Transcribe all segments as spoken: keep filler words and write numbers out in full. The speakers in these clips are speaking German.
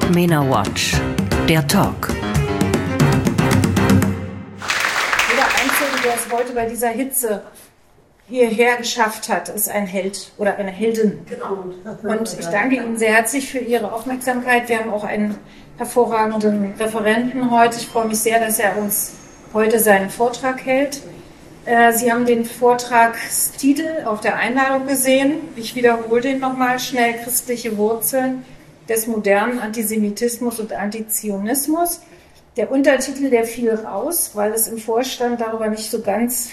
MENA Watch, der Talk. Jeder Einzelne, der es heute bei dieser Hitze hierher geschafft hat, ist ein Held oder eine Heldin. Und ich danke Ihnen sehr herzlich für Ihre Aufmerksamkeit. Wir haben auch einen hervorragenden Referenten heute. Ich freue mich sehr, dass er uns heute seinen Vortrag hält. Sie haben den Vortragstitel auf der Einladung gesehen. Ich wiederhole den nochmal schnell. Christliche Wurzeln des modernen Antisemitismus und Antizionismus. Der Untertitel, der fiel raus, weil es im Vorstand darüber nicht so ganz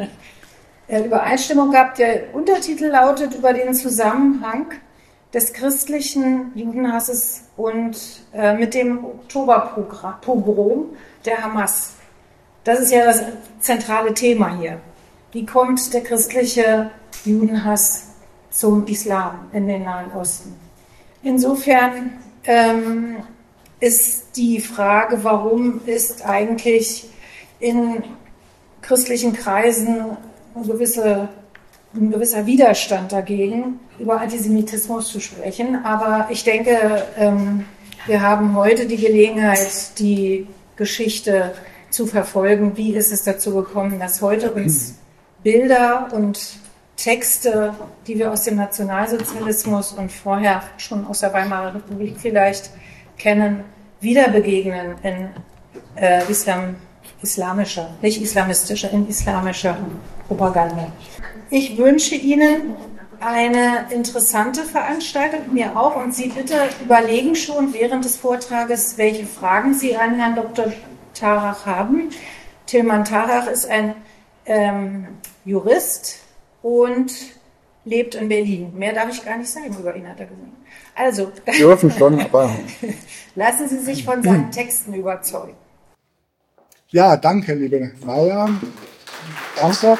Übereinstimmung gab. Der Untertitel lautet über den Zusammenhang des christlichen Judenhasses und äh, mit dem Oktoberpogrom der Hamas. Das ist ja das zentrale Thema hier. Wie kommt der christliche Judenhass zum Islam in den Nahen Osten? Insofern ähm, ist die Frage, warum ist eigentlich in christlichen Kreisen ein, gewisse, ein gewisser Widerstand dagegen, über Antisemitismus zu sprechen. Aber ich denke, ähm, wir haben heute die Gelegenheit, die Geschichte zu verfolgen. Wie ist es dazu gekommen, dass heute uns Bilder und Texte, die wir aus dem Nationalsozialismus und vorher schon aus der Weimarer Republik vielleicht kennen, wieder begegnen in äh, Islam, islamischer, nicht islamistischer, in islamischer Propaganda. Ich wünsche Ihnen eine interessante Veranstaltung, mir auch, und Sie bitte überlegen schon während des Vortrages, welche Fragen Sie an Herrn Doktor Tarach haben. Tilman Tarach ist ein ähm, Jurist und lebt in Berlin. Mehr darf ich gar nicht sagen über ihn, hat er gesagt. Also, Sie dürfen schon, aber lassen Sie sich von seinen Texten überzeugen. Ja, danke, liebe Maja. Danke.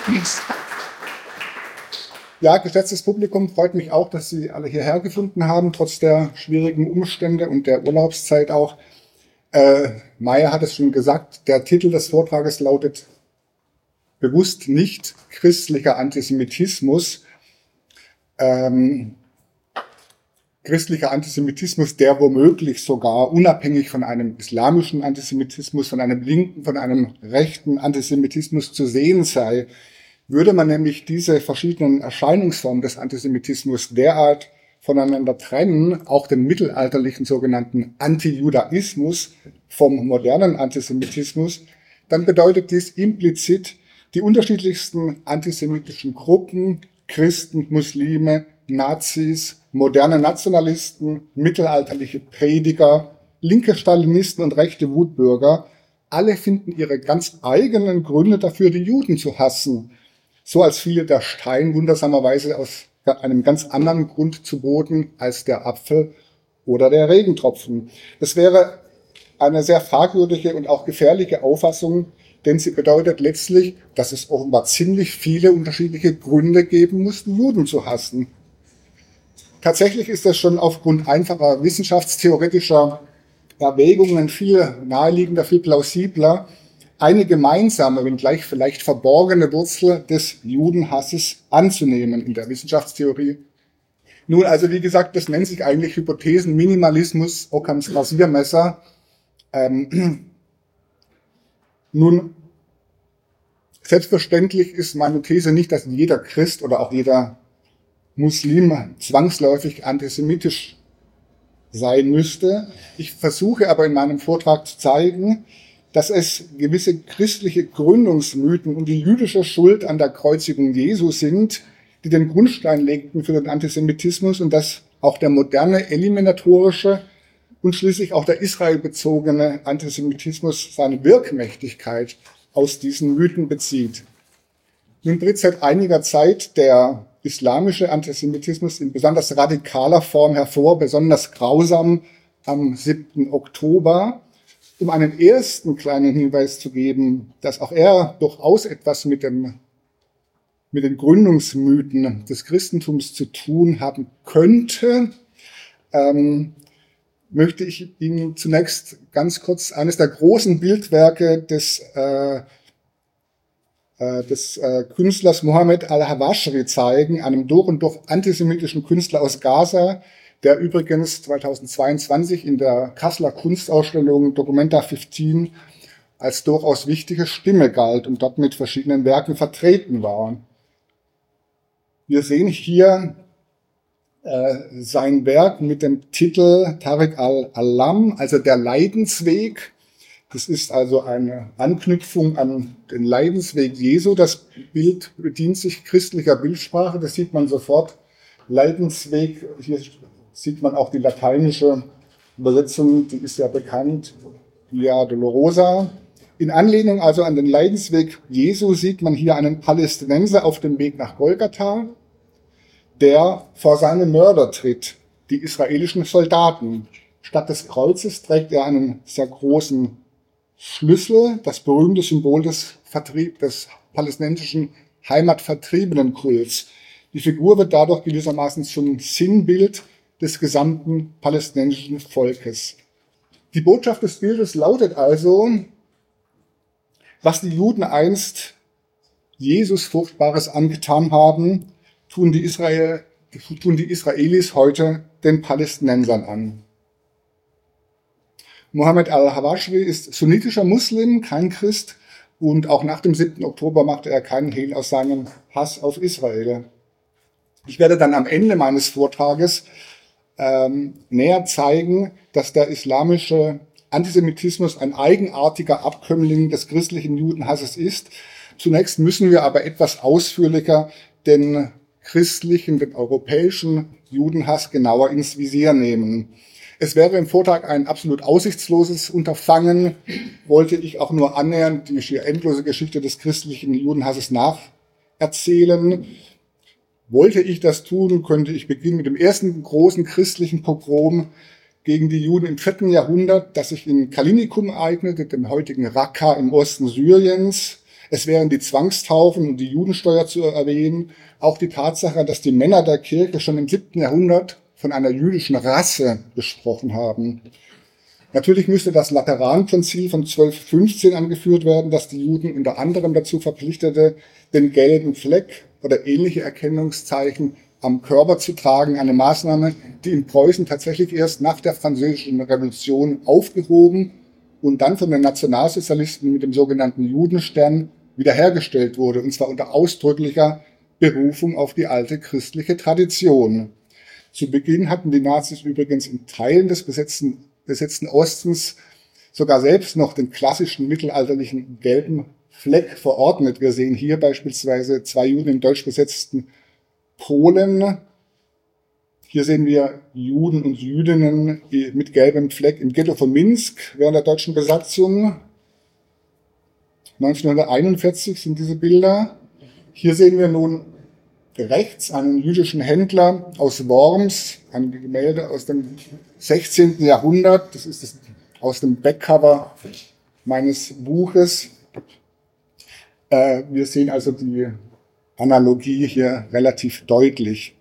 Ja, geschätztes Publikum, freut mich auch, dass Sie alle hierher gefunden haben, trotz der schwierigen Umstände und der Urlaubszeit auch. Äh, Maja hat es schon gesagt, der Titel des Vortrages lautet bewusst nicht christlicher Antisemitismus. Ähm, christlicher Antisemitismus, der womöglich sogar unabhängig von einem islamischen Antisemitismus, von einem linken, von einem rechten Antisemitismus zu sehen sei. Würde man nämlich diese verschiedenen Erscheinungsformen des Antisemitismus derart voneinander trennen, auch den mittelalterlichen sogenannten Antijudaismus vom modernen Antisemitismus, dann bedeutet dies implizit, die unterschiedlichsten antisemitischen Gruppen, Christen, Muslime, Nazis, moderne Nationalisten, mittelalterliche Prediger, linke Stalinisten und rechte Wutbürger, alle finden ihre ganz eigenen Gründe dafür, die Juden zu hassen. So als fiele der Stein wundersamerweise aus einem ganz anderen Grund zu Boden als der Apfel oder der Regentropfen. Das wäre eine sehr fragwürdige und auch gefährliche Auffassung, denn sie bedeutet letztlich, dass es offenbar ziemlich viele unterschiedliche Gründe geben muss, Juden zu hassen. Tatsächlich ist das schon aufgrund einfacher wissenschaftstheoretischer Erwägungen viel naheliegender, viel plausibler, eine gemeinsame, wenngleich vielleicht verborgene Wurzel des Judenhasses anzunehmen in der Wissenschaftstheorie. Nun, also wie gesagt, das nennt sich eigentlich Hypothesenminimalismus, Ockhams Rasiermesser. Ähm, nun, selbstverständlich ist meine These nicht, dass jeder Christ oder auch jeder Muslim zwangsläufig antisemitisch sein müsste. Ich versuche aber in meinem Vortrag zu zeigen, dass es gewisse christliche Gründungsmythen und die jüdische Schuld an der Kreuzigung Jesu sind, die den Grundstein legten für den Antisemitismus und dass auch der moderne eliminatorische und schließlich auch der israelbezogene Antisemitismus seine Wirkmächtigkeit aus diesen Mythen bezieht. Nun tritt seit einiger Zeit der islamische Antisemitismus in besonders radikaler Form hervor, besonders grausam am siebten Oktober. Um einen ersten kleinen Hinweis zu geben, dass auch er durchaus etwas mit dem, mit den Gründungsmythen des Christentums zu tun haben könnte, ähm, möchte ich Ihnen zunächst ganz kurz eines der großen Bildwerke des, äh, äh, des äh, Künstlers Mohammed al-Hawashri zeigen, einem durch und durch antisemitischen Künstler aus Gaza, der übrigens zweitausendzweiundzwanzig in der Kasseler Kunstausstellung Documenta fünfzehn als durchaus wichtige Stimme galt und dort mit verschiedenen Werken vertreten war. Wir sehen hier äh, sein Werk mit dem Titel Tariq al-Alam, also der Leidensweg. Das ist also eine Anknüpfung an den Leidensweg Jesu. Das Bild bedient sich christlicher Bildsprache, das sieht man sofort. Leidensweg, hier sieht man auch die lateinische Übersetzung, die ist ja bekannt, Via Dolorosa. In Anlehnung also an den Leidensweg Jesu sieht man hier einen Palästinenser auf dem Weg nach Golgatha, der vor seine Mörder tritt, die israelischen Soldaten. Statt des Kreuzes trägt er einen sehr großen Schlüssel, das berühmte Symbol des, Vertrieb, des palästinensischen Heimatvertriebenenkults. Die Figur wird dadurch gewissermaßen zum Sinnbild des gesamten palästinensischen Volkes. Die Botschaft des Bildes lautet also, was die Juden einst Jesus Furchtbares angetan haben, tun die, Israel, tun die Israelis heute den Palästinensern an. Mohammed al-Hawashri ist sunnitischer Muslim, kein Christ, und auch nach dem siebten Oktober machte er keinen Hehl aus seinem Hass auf Israel. Ich werde dann am Ende meines Vortrages ähm, näher zeigen, dass der islamische Antisemitismus ein eigenartiger Abkömmling des christlichen Judenhasses ist. Zunächst müssen wir aber etwas ausführlicher den christlichen, den europäischen Judenhass genauer ins Visier nehmen. Es wäre im Vortrag ein absolut aussichtsloses Unterfangen, wollte ich auch nur annähernd die schier endlose Geschichte des christlichen Judenhasses nacherzählen. Wollte ich das tun, könnte ich beginnen mit dem ersten großen christlichen Pogrom gegen die Juden im vierten Jahrhundert, das sich in Kalinikum ereignete, dem heutigen Raqqa im Osten Syriens. Es wären die Zwangstaufen und die Judensteuer zu erwähnen, auch die Tatsache, dass die Männer der Kirche schon im siebten Jahrhundert von einer jüdischen Rasse gesprochen haben. Natürlich müsste das Laterankonzil von zwölf fünfzehn angeführt werden, das die Juden unter anderem dazu verpflichtete, den gelben Fleck oder ähnliche Erkennungszeichen am Körper zu tragen, eine Maßnahme, die in Preußen tatsächlich erst nach der Französischen Revolution aufgehoben und dann von den Nationalsozialisten mit dem sogenannten Judenstern wiederhergestellt wurde, und zwar unter ausdrücklicher Berufung auf die alte christliche Tradition. Zu Beginn hatten die Nazis übrigens in Teilen des besetzten, besetzten Ostens sogar selbst noch den klassischen mittelalterlichen gelben Fleck verordnet. Wir sehen hier beispielsweise zwei Juden im deutsch besetzten Polen. Hier sehen wir Juden und Jüdinnen mit gelbem Fleck im Ghetto von Minsk während der deutschen Besatzung. neunzehnhunderteinundvierzig sind diese Bilder. Hier sehen wir nun rechts einen jüdischen Händler aus Worms, ein Gemälde aus dem sechzehnten Jahrhundert. Das ist das aus dem Backcover meines Buches. Äh, wir sehen also die Analogie hier relativ deutlich.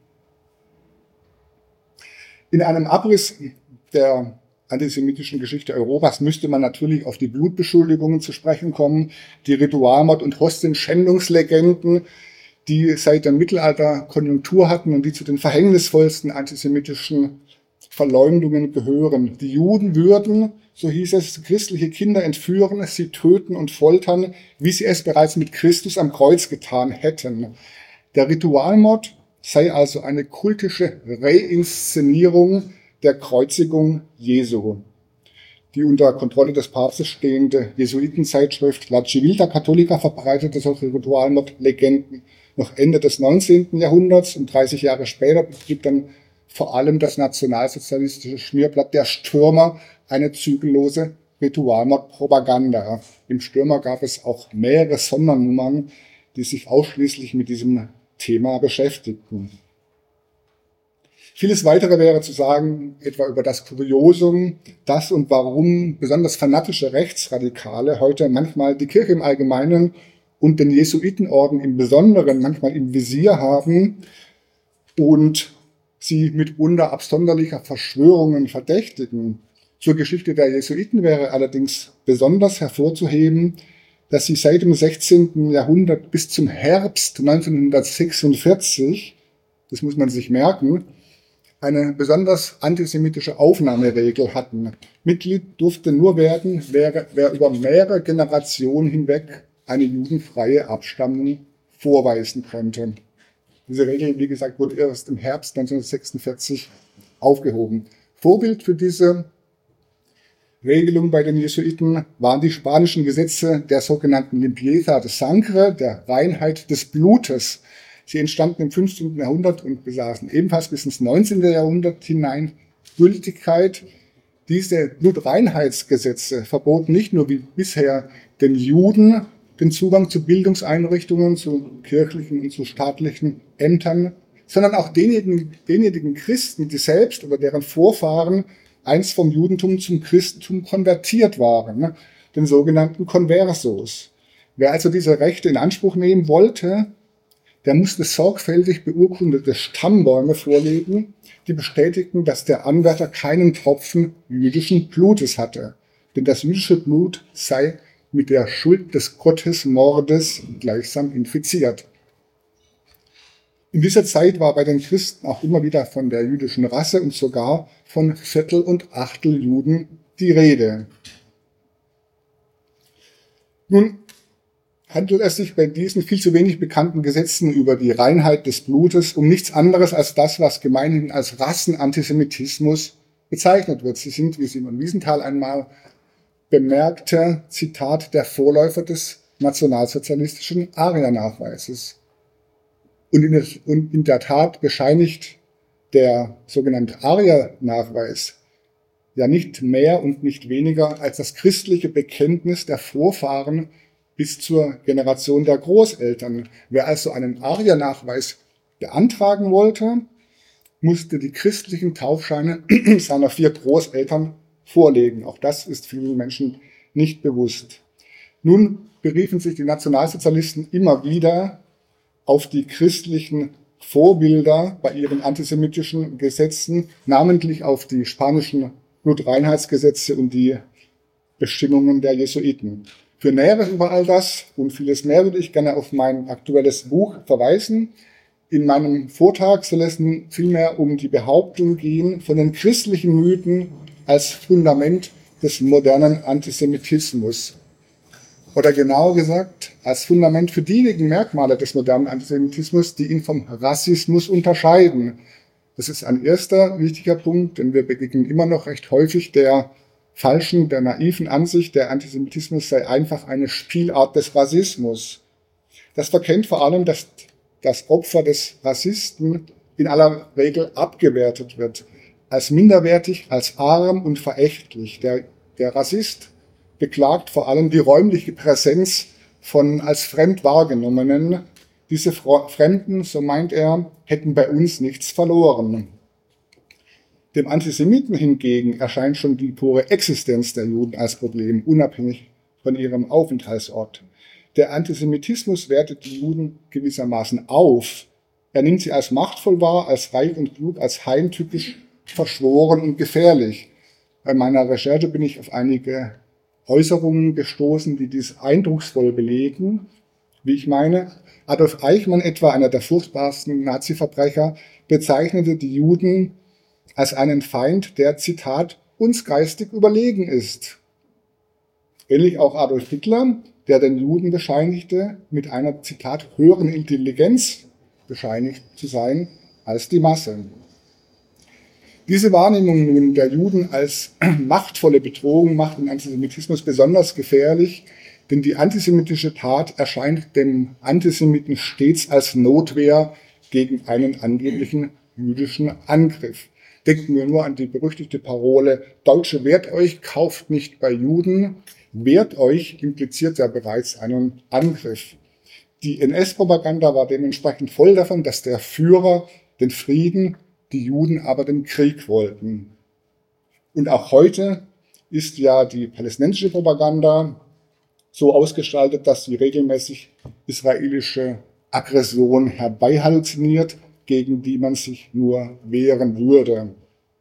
In einem Abriss der antisemitischen Geschichte Europas müsste man natürlich auf die Blutbeschuldigungen zu sprechen kommen, die Ritualmord- und Hostienschändungslegenden, die seit dem Mittelalter Konjunktur hatten und die zu den verhängnisvollsten antisemitischen Verleumdungen gehören. Die Juden würden, so hieß es, christliche Kinder entführen, sie töten und foltern, wie sie es bereits mit Christus am Kreuz getan hätten. Der Ritualmord sei also eine kultische Reinszenierung der Kreuzigung Jesu. Die unter Kontrolle des Papstes stehende Jesuitenzeitschrift La Civiltà Cattolica verbreitete solche Ritualmordlegenden noch Ende des neunzehnten Jahrhunderts, und dreißig Jahre später betrieb dann vor allem das nationalsozialistische Schmierblatt Der Stürmer eine zügellose Ritualmordpropaganda. Im Stürmer gab es auch mehrere Sondernummern, die sich ausschließlich mit diesem Thema beschäftigten. Vieles weitere wäre zu sagen, etwa über das Kuriosum, dass und warum besonders fanatische Rechtsradikale heute manchmal die Kirche im Allgemeinen und den Jesuitenorden im Besonderen manchmal im Visier haben und sie mitunter absonderlicher Verschwörungen verdächtigen. Zur Geschichte der Jesuiten wäre allerdings besonders hervorzuheben, dass sie seit dem sechzehnten Jahrhundert bis zum Herbst neunzehnhundertsechsundvierzig, das muss man sich merken, eine besonders antisemitische Aufnahmeregel hatten. Mitglied durfte nur werden, wer, wer über mehrere Generationen hinweg eine judenfreie Abstammung vorweisen konnte. Diese Regel, wie gesagt, wurde erst im Herbst neunzehnhundertsechsundvierzig aufgehoben. Vorbild für diese Regelung bei den Jesuiten waren die spanischen Gesetze der sogenannten Limpieza de Sangre, der Reinheit des Blutes. Sie entstanden im fünfzehnten Jahrhundert und besaßen ebenfalls bis ins neunzehnten Jahrhundert hinein Gültigkeit. Diese Blutreinheitsgesetze verboten nicht nur wie bisher den Juden den Zugang zu Bildungseinrichtungen, zu kirchlichen und zu staatlichen Ämtern, sondern auch denjenigen, denjenigen Christen, die selbst oder deren Vorfahren einst vom Judentum zum Christentum konvertiert waren, ne, den sogenannten Conversos. Wer also diese Rechte in Anspruch nehmen wollte, der musste sorgfältig beurkundete Stammbäume vorlegen, die bestätigten, dass der Anwärter keinen Tropfen jüdischen Blutes hatte. Denn das jüdische Blut sei mit der Schuld des Gottesmordes gleichsam infiziert. In dieser Zeit war bei den Christen auch immer wieder von der jüdischen Rasse und sogar von Viertel- und Achteljuden die Rede. Nun handelt es sich bei diesen viel zu wenig bekannten Gesetzen über die Reinheit des Blutes um nichts anderes als das, was gemeinhin als Rassenantisemitismus bezeichnet wird. Sie sind, wie Simon Wiesenthal einmal bemerkte, Zitat, der Vorläufer des nationalsozialistischen Arya-Nachweises. Und in, der, und in der Tat bescheinigt der sogenannte Arya-Nachweis ja nicht mehr und nicht weniger als das christliche Bekenntnis der Vorfahren bis zur Generation der Großeltern. Wer also einen Arya-Nachweis beantragen wollte, musste die christlichen Taufscheine seiner vier Großeltern vorlegen. Auch das ist vielen Menschen nicht bewusst. Nun beriefen sich die Nationalsozialisten immer wieder auf die christlichen Vorbilder bei ihren antisemitischen Gesetzen, namentlich auf die spanischen Blutreinheitsgesetze und die Bestimmungen der Jesuiten. Für Näheres über all das und vieles mehr würde ich gerne auf mein aktuelles Buch verweisen. In meinem Vortrag soll es nun vielmehr um die Behauptung gehen von den christlichen Mythen als Fundament des modernen Antisemitismus. Oder genauer gesagt, als Fundament für diejenigen Merkmale des modernen Antisemitismus, die ihn vom Rassismus unterscheiden. Das ist ein erster wichtiger Punkt, denn wir begegnen immer noch recht häufig der falschen, der naiven Ansicht, der Antisemitismus sei einfach eine Spielart des Rassismus. Das verkennt vor allem, dass das Opfer des Rassisten in aller Regel abgewertet wird, als minderwertig, als arm und verächtlich. Der, der Rassist beklagt vor allem die räumliche Präsenz von als fremd wahrgenommenen. Diese Fremden, so meint er, hätten bei uns nichts verloren. Dem Antisemiten hingegen erscheint schon die pure Existenz der Juden als Problem, unabhängig von ihrem Aufenthaltsort. Der Antisemitismus wertet die Juden gewissermaßen auf. Er nimmt sie als machtvoll wahr, als reich und klug, als heimtückisch, verschworen und gefährlich. Bei meiner Recherche bin ich auf einige Äußerungen gestoßen, die dies eindrucksvoll belegen. Wie ich meine, Adolf Eichmann, etwa einer der furchtbarsten Nazi-Verbrecher, bezeichnete die Juden als einen Feind, der, Zitat, uns geistig überlegen ist. Ähnlich auch Adolf Hitler, der den Juden bescheinigte, mit einer, Zitat, höheren Intelligenz bescheinigt zu sein als die Masse. Diese Wahrnehmung nun der Juden als machtvolle Bedrohung macht den Antisemitismus besonders gefährlich, denn die antisemitische Tat erscheint dem Antisemiten stets als Notwehr gegen einen angeblichen jüdischen Angriff. Denken wir nur an die berüchtigte Parole, Deutsche, wehrt euch, kauft nicht bei Juden. Wehrt euch impliziert ja bereits einen Angriff. Die N S-Propaganda war dementsprechend voll davon, dass der Führer den Frieden, die Juden aber den Krieg wollten. Und auch heute ist ja die palästinensische Propaganda so ausgestaltet, dass sie regelmäßig israelische Aggression herbeihalluziniert, gegen die man sich nur wehren würde.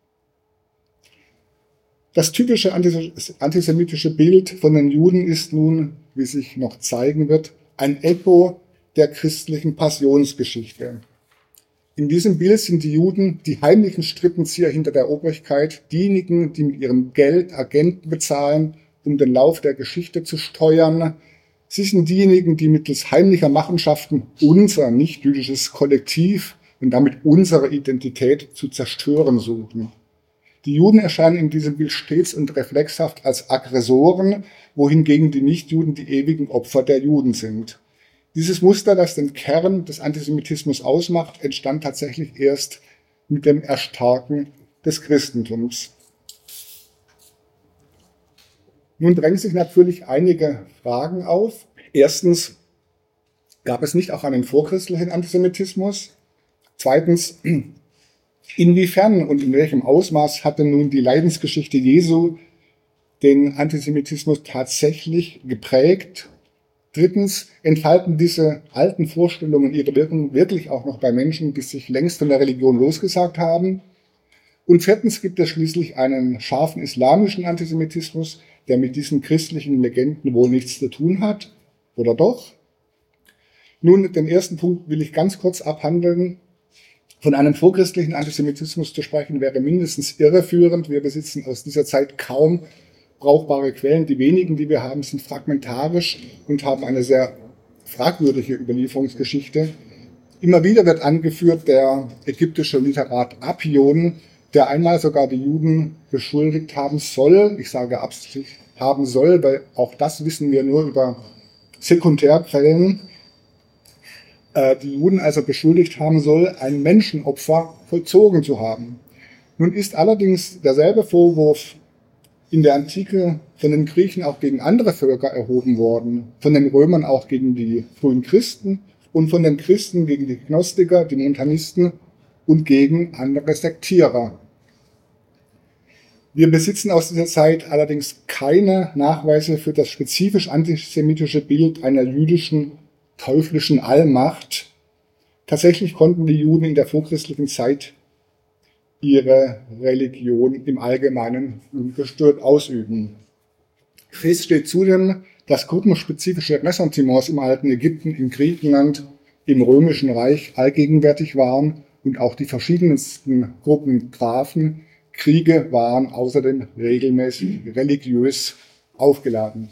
Das typische antisemitische Bild von den Juden ist nun, wie sich noch zeigen wird, ein Echo der christlichen Passionsgeschichte. In diesem Bild sind die Juden die heimlichen Strippenzieher hinter der Obrigkeit, diejenigen, die mit ihrem Geld Agenten bezahlen, um den Lauf der Geschichte zu steuern. Sie sind diejenigen, die mittels heimlicher Machenschaften unser nicht-jüdisches Kollektiv und damit unsere Identität zu zerstören suchen. Die Juden erscheinen in diesem Bild stets und reflexhaft als Aggressoren, wohingegen die Nichtjuden die ewigen Opfer der Juden sind. Dieses Muster, das den Kern des Antisemitismus ausmacht, entstand tatsächlich erst mit dem Erstarken des Christentums. Nun drängen sich natürlich einige Fragen auf. Erstens, gab es nicht auch einen vorchristlichen Antisemitismus? Zweitens, inwiefern und in welchem Ausmaß hatte nun die Leidensgeschichte Jesu den Antisemitismus tatsächlich geprägt? Drittens, entfalten diese alten Vorstellungen ihre Wirkung wirklich auch noch bei Menschen, die sich längst von der Religion losgesagt haben? Und viertens, gibt es schließlich einen scharfen islamischen Antisemitismus, der mit diesen christlichen Legenden wohl nichts zu tun hat? Oder doch? Nun, den ersten Punkt will ich ganz kurz abhandeln. Von einem vorchristlichen Antisemitismus zu sprechen, wäre mindestens irreführend. Wir besitzen aus dieser Zeit kaum brauchbare Quellen. Die wenigen, die wir haben, sind fragmentarisch und haben eine sehr fragwürdige Überlieferungsgeschichte. Immer wieder wird angeführt der ägyptische Literat Apion, der einmal sogar die Juden beschuldigt haben soll, ich sage absichtlich haben soll, weil auch das wissen wir nur über Sekundärquellen, äh, die Juden also beschuldigt haben soll, ein Menschenopfer vollzogen zu haben. Nun ist allerdings derselbe Vorwurf in der Antike von den Griechen auch gegen andere Völker erhoben worden, von den Römern auch gegen die frühen Christen und von den Christen gegen die Gnostiker, die Montanisten und gegen andere Sektierer. Wir besitzen aus dieser Zeit allerdings keine Nachweise für das spezifisch antisemitische Bild einer jüdischen, teuflischen Allmacht. Tatsächlich konnten die Juden in der vorchristlichen Zeit ihre Religion im Allgemeinen ungestört ausüben. Fest steht zudem, dass gruppenspezifische Ressentiments im alten Ägypten, in Griechenland, im Römischen Reich allgegenwärtig waren und auch die verschiedensten Gruppen trafen. Kriege waren außerdem regelmäßig religiös aufgeladen.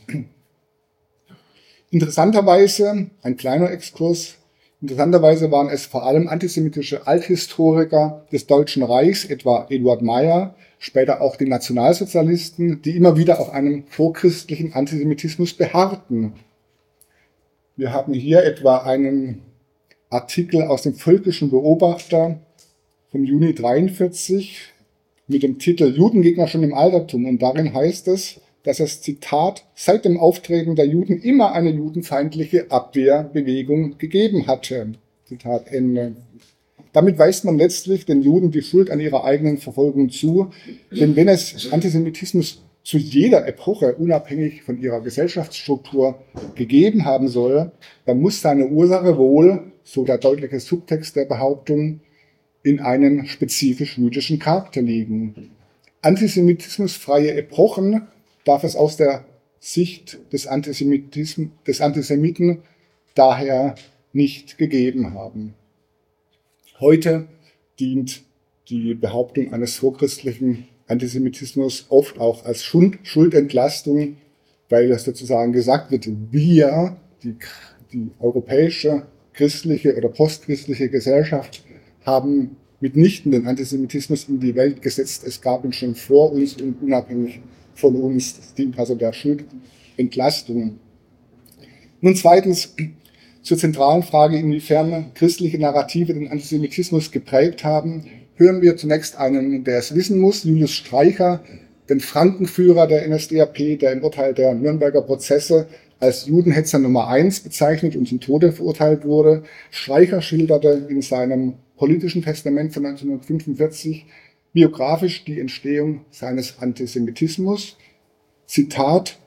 Interessanterweise, ein kleiner Exkurs, Interessanterweise waren es vor allem antisemitische Althistoriker des Deutschen Reichs, etwa Eduard Meyer, später auch die Nationalsozialisten, die immer wieder auf einem vorchristlichen Antisemitismus beharrten. Wir haben hier etwa einen Artikel aus dem Völkischen Beobachter vom Juni dreiundvierzig mit dem Titel Judengegner schon im Altertum. Und darin heißt es, dass es, Zitat, seit dem Auftreten der Juden immer eine judenfeindliche Abwehrbewegung gegeben hatte. Zitat Ende. Damit weist man letztlich den Juden die Schuld an ihrer eigenen Verfolgung zu. Denn wenn es Antisemitismus zu jeder Epoche, unabhängig von ihrer Gesellschaftsstruktur, gegeben haben soll, dann muss seine Ursache wohl, so der deutliche Subtext der Behauptung, in einem spezifisch jüdischen Charakter liegen. Antisemitismusfreie Epochen darf es aus der Sicht des Antisemitismus, des Antisemiten daher nicht gegeben haben. Heute dient die Behauptung eines vorchristlichen Antisemitismus oft auch als Schuldentlastung, weil das sozusagen gesagt wird, wir, die, die europäische, christliche oder postchristliche Gesellschaft, haben mitnichten den Antisemitismus in die Welt gesetzt. Es gab ihn schon vor uns und unabhängig von uns. Das dient also der Schuldentlastung. Nun zweitens zur zentralen Frage, inwiefern christliche Narrative den Antisemitismus geprägt haben, hören wir zunächst einen, der es wissen muss, Julius Streicher, den Frankenführer der N S D A P, der im Urteil der Nürnberger Prozesse als Judenhetzer Nummer eins bezeichnet und zum Tode verurteilt wurde. Streicher schilderte in seinem politischen Testament von neunzehnhundertfünfundvierzig biografisch die Entstehung seines Antisemitismus. Zitat: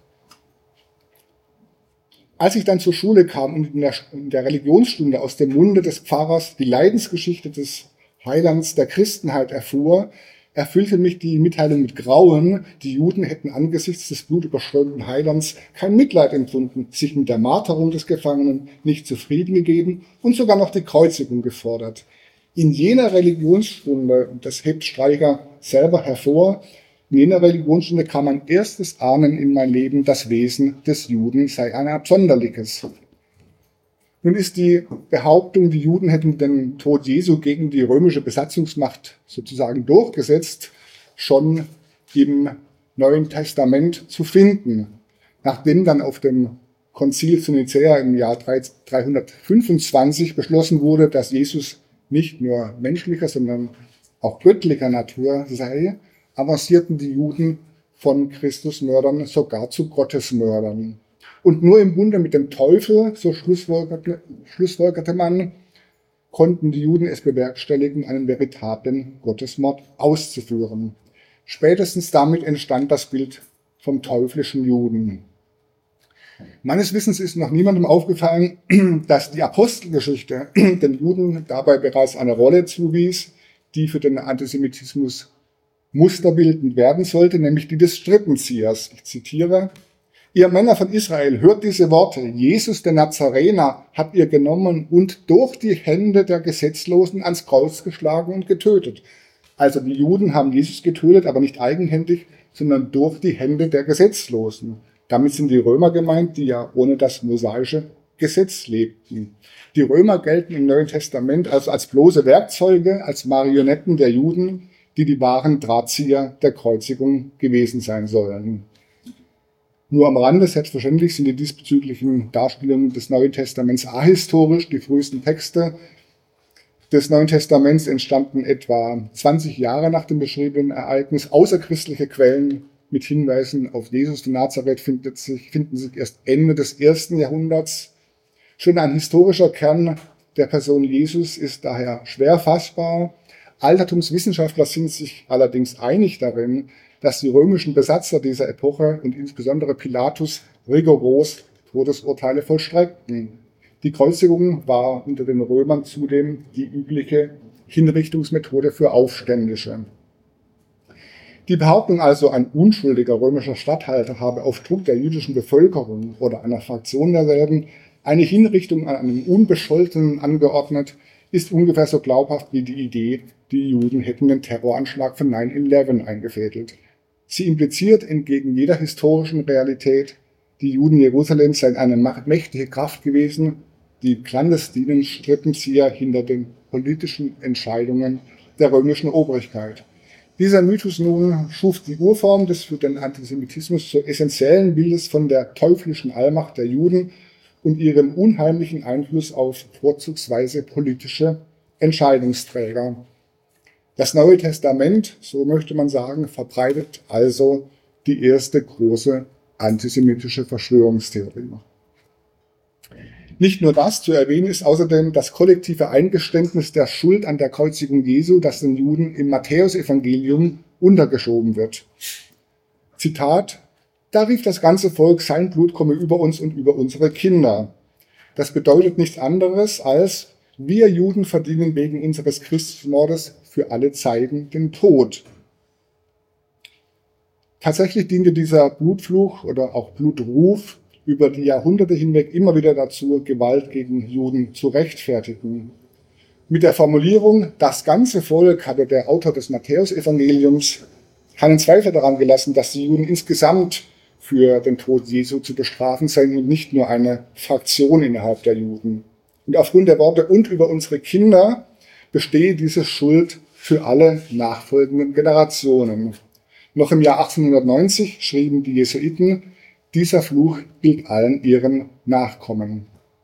Als ich dann zur Schule kam und in der, in der Religionsstunde aus dem Munde des Pfarrers die Leidensgeschichte des Heilands der Christenheit erfuhr, erfüllte mich die Mitteilung mit Grauen. Die Juden hätten angesichts des blutüberströmten Heilands kein Mitleid empfunden, sich mit der Marterung des Gefangenen nicht zufrieden gegeben und sogar noch die Kreuzigung gefordert. In jener Religionsstunde, und das hebt Streicher selber hervor, in jener Religionsstunde kam mein erstes Ahnen in mein Leben, das Wesen des Juden sei ein absonderliches. Nun ist die Behauptung, die Juden hätten den Tod Jesu gegen die römische Besatzungsmacht sozusagen durchgesetzt, schon im Neuen Testament zu finden. Nachdem dann auf dem Konzil zu Nicäa im Jahr dreihundertfünfundzwanzig beschlossen wurde, dass Jesus nicht nur menschlicher, sondern auch göttlicher Natur sei, avancierten die Juden von Christusmördern sogar zu Gottesmördern. Und nur im Bunde mit dem Teufel, so schlussfolgerte, schlussfolgerte man, konnten die Juden es bewerkstelligen, einen veritablen Gottesmord auszuführen. Spätestens damit entstand das Bild vom teuflischen Juden. Meines Wissens ist noch niemandem aufgefallen, dass die Apostelgeschichte den Juden dabei bereits eine Rolle zuwies, die für den Antisemitismus musterbildend werden sollte, nämlich die des Strippenziehers. Ich zitiere: Ihr Männer von Israel, hört diese Worte. Jesus, der Nazarener, hat ihr genommen und durch die Hände der Gesetzlosen ans Kreuz geschlagen und getötet. Also die Juden haben Jesus getötet, aber nicht eigenhändig, sondern durch die Hände der Gesetzlosen. Damit sind die Römer gemeint, die ja ohne das mosaische Gesetz lebten. Die Römer gelten im Neuen Testament also als bloße Werkzeuge, als Marionetten der Juden, die die wahren Drahtzieher der Kreuzigung gewesen sein sollen. Nur am Rande, selbstverständlich, sind die diesbezüglichen Darstellungen des Neuen Testaments ahistorisch. Die frühesten Texte des Neuen Testaments entstanden etwa zwanzig Jahre nach dem beschriebenen Ereignis. Außerchristliche Quellen mit Hinweisen auf Jesus von Nazareth finden sich, finden sich erst Ende des ersten Jahrhunderts. Schon ein historischer Kern der Person Jesus ist daher schwer fassbar. Altertumswissenschaftler sind sich allerdings einig darin, dass die römischen Besatzer dieser Epoche und insbesondere Pilatus rigoros Todesurteile vollstreckten. Die Kreuzigung war unter den Römern zudem die übliche Hinrichtungsmethode für Aufständische. Die Behauptung also, ein unschuldiger römischer Statthalter habe auf Druck der jüdischen Bevölkerung oder einer Fraktion derselben eine Hinrichtung an einem Unbescholtenen angeordnet, ist ungefähr so glaubhaft wie die Idee, die Juden hätten den Terroranschlag von neun elf eingefädelt. Sie impliziert entgegen jeder historischen Realität, die Juden Jerusalems seien eine mächtige Kraft gewesen, die clandestinen Strippenzieher hinter den politischen Entscheidungen der römischen Obrigkeit. Dieser Mythos nun schuf die Urform des für den Antisemitismus so essentiellen Bildes von der teuflischen Allmacht der Juden und ihrem unheimlichen Einfluss auf vorzugsweise politische Entscheidungsträger. Das Neue Testament, so möchte man sagen, verbreitet also die erste große antisemitische Verschwörungstheorie. Nicht nur das, zu erwähnen ist außerdem das kollektive Eingeständnis der Schuld an der Kreuzigung Jesu, das den Juden im Matthäusevangelium untergeschoben wird. Zitat: Da rief das ganze Volk, sein Blut komme über uns und über unsere Kinder. Das bedeutet nichts anderes als, wir Juden verdienen wegen unseres Christusmordes für alle Zeiten den Tod. Tatsächlich diente dieser Blutfluch oder auch Blutruf über die Jahrhunderte hinweg immer wieder dazu, Gewalt gegen Juden zu rechtfertigen. Mit der Formulierung, das ganze Volk, hatte der Autor des Matthäusevangeliums keinen Zweifel daran gelassen, dass die Juden insgesamt für den Tod Jesu zu bestrafen seien und nicht nur eine Fraktion innerhalb der Juden. Und aufgrund der Worte und über unsere Kinder bestehe diese Schuld für alle nachfolgenden Generationen. Noch im Jahr achtzehnhundertneunzig schrieben die Jesuiten, dieser Fluch gilt allen ihren Nachkommen.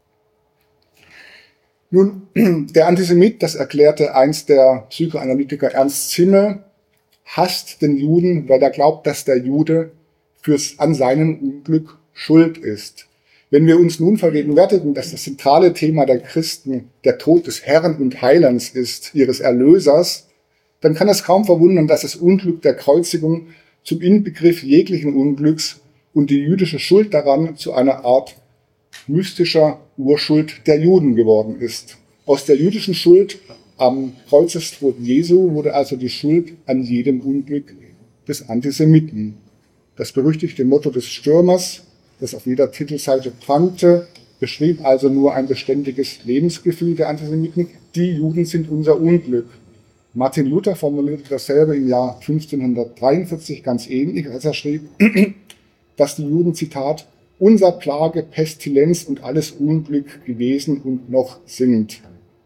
Nun, der Antisemit, das erklärte einst der Psychoanalytiker Ernst Zimmel, hasst den Juden, weil er glaubt, dass der Jude fürs, an seinem Unglück schuld ist. Wenn wir uns nun vergegenwärtigen, dass das zentrale Thema der Christen der Tod des Herrn und Heilands ist, ihres Erlösers, dann kann es kaum verwundern, dass das Unglück der Kreuzigung zum Inbegriff jeglichen Unglücks und die jüdische Schuld daran zu einer Art mystischer Urschuld der Juden geworden ist. Aus der jüdischen Schuld am Kreuzestod Jesu wurde also die Schuld an jedem Unglück des Antisemiten. Das berüchtigte Motto des Stürmers, das auf jeder Titelseite prangte, beschrieb also nur ein beständiges Lebensgefühl der Antisemiten. Die Juden sind unser Unglück. Martin Luther formulierte dasselbe im Jahr fünfzehnhundertdreiundvierzig ganz ähnlich, als er schrieb, dass die Juden, Zitat, unser Plage, Pestilenz und alles Unglück gewesen und noch sind.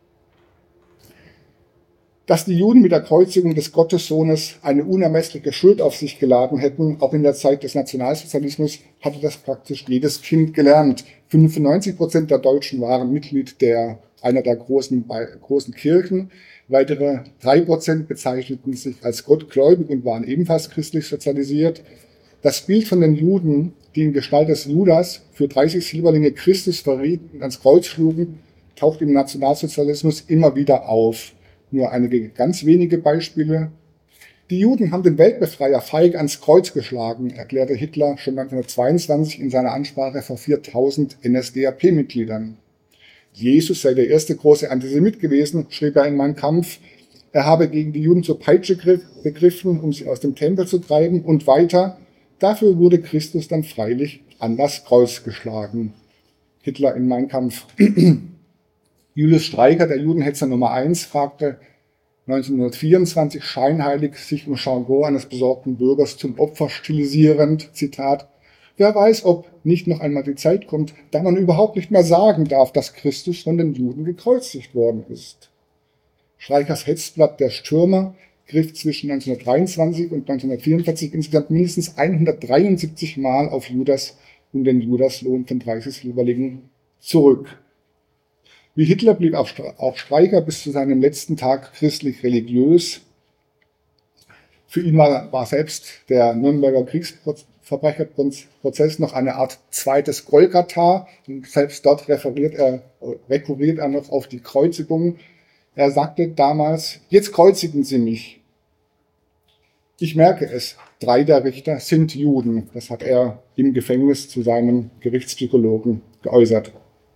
Dass die Juden mit der Kreuzigung des Gottessohnes eine unermessliche Schuld auf sich geladen hätten, auch in der Zeit des Nationalsozialismus, hatte das praktisch jedes Kind gelernt. fünfundneunzig Prozent der Deutschen waren Mitglied der, einer der großen, großen Kirchen. Weitere drei Prozent bezeichneten sich als gottgläubig und waren ebenfalls christlich sozialisiert. Das Bild von den Juden, die in Gestalt des Judas für dreißig Silberlinge Christus verrieten und ans Kreuz schlugen, taucht im Nationalsozialismus immer wieder auf. Nur einige ganz wenige Beispiele. Die Juden haben den Weltbefreier feig ans Kreuz geschlagen, erklärte Hitler schon neunzehnhundertzweiundzwanzig in seiner Ansprache vor viertausend N S D A P-Mitgliedern. Jesus sei der erste große Antisemit gewesen, schrieb er in Mein Kampf. Er habe gegen die Juden zur Peitsche begriffen, um sie aus dem Tempel zu treiben, und weiter. Dafür wurde Christus dann freilich an das Kreuz geschlagen. Hitler in Mein Kampf. Julius Streicher, der Judenhetzer Nummer eins, fragte neunzehnhundertvierundzwanzig scheinheilig, sich im Jargon eines besorgten Bürgers zum Opfer stilisierend, Zitat, wer weiß, ob nicht noch einmal die Zeit kommt, da man überhaupt nicht mehr sagen darf, dass Christus von den Juden gekreuzigt worden ist. Streichers Hetzblatt Der Stürmer griff zwischen neunzehnhundertdreiundzwanzig und neunzehnhundertvierundvierzig insgesamt mindestens hundertdreiundsiebzig Mal auf Judas und den Judaslohn von dreißig Silberlingen zurück. Wie Hitler blieb auch Streicher bis zu seinem letzten Tag christlich-religiös. Für ihn war, war selbst der Nürnberger Kriegsverbrecherprozess noch eine Art zweites Golgatha. Und selbst dort referiert er, rekurriert er noch auf die Kreuzigung. Er sagte damals, jetzt kreuzigen Sie mich. Ich merke es, drei der Richter sind Juden. Das hat er im Gefängnis zu seinem Gerichtspsychologen geäußert.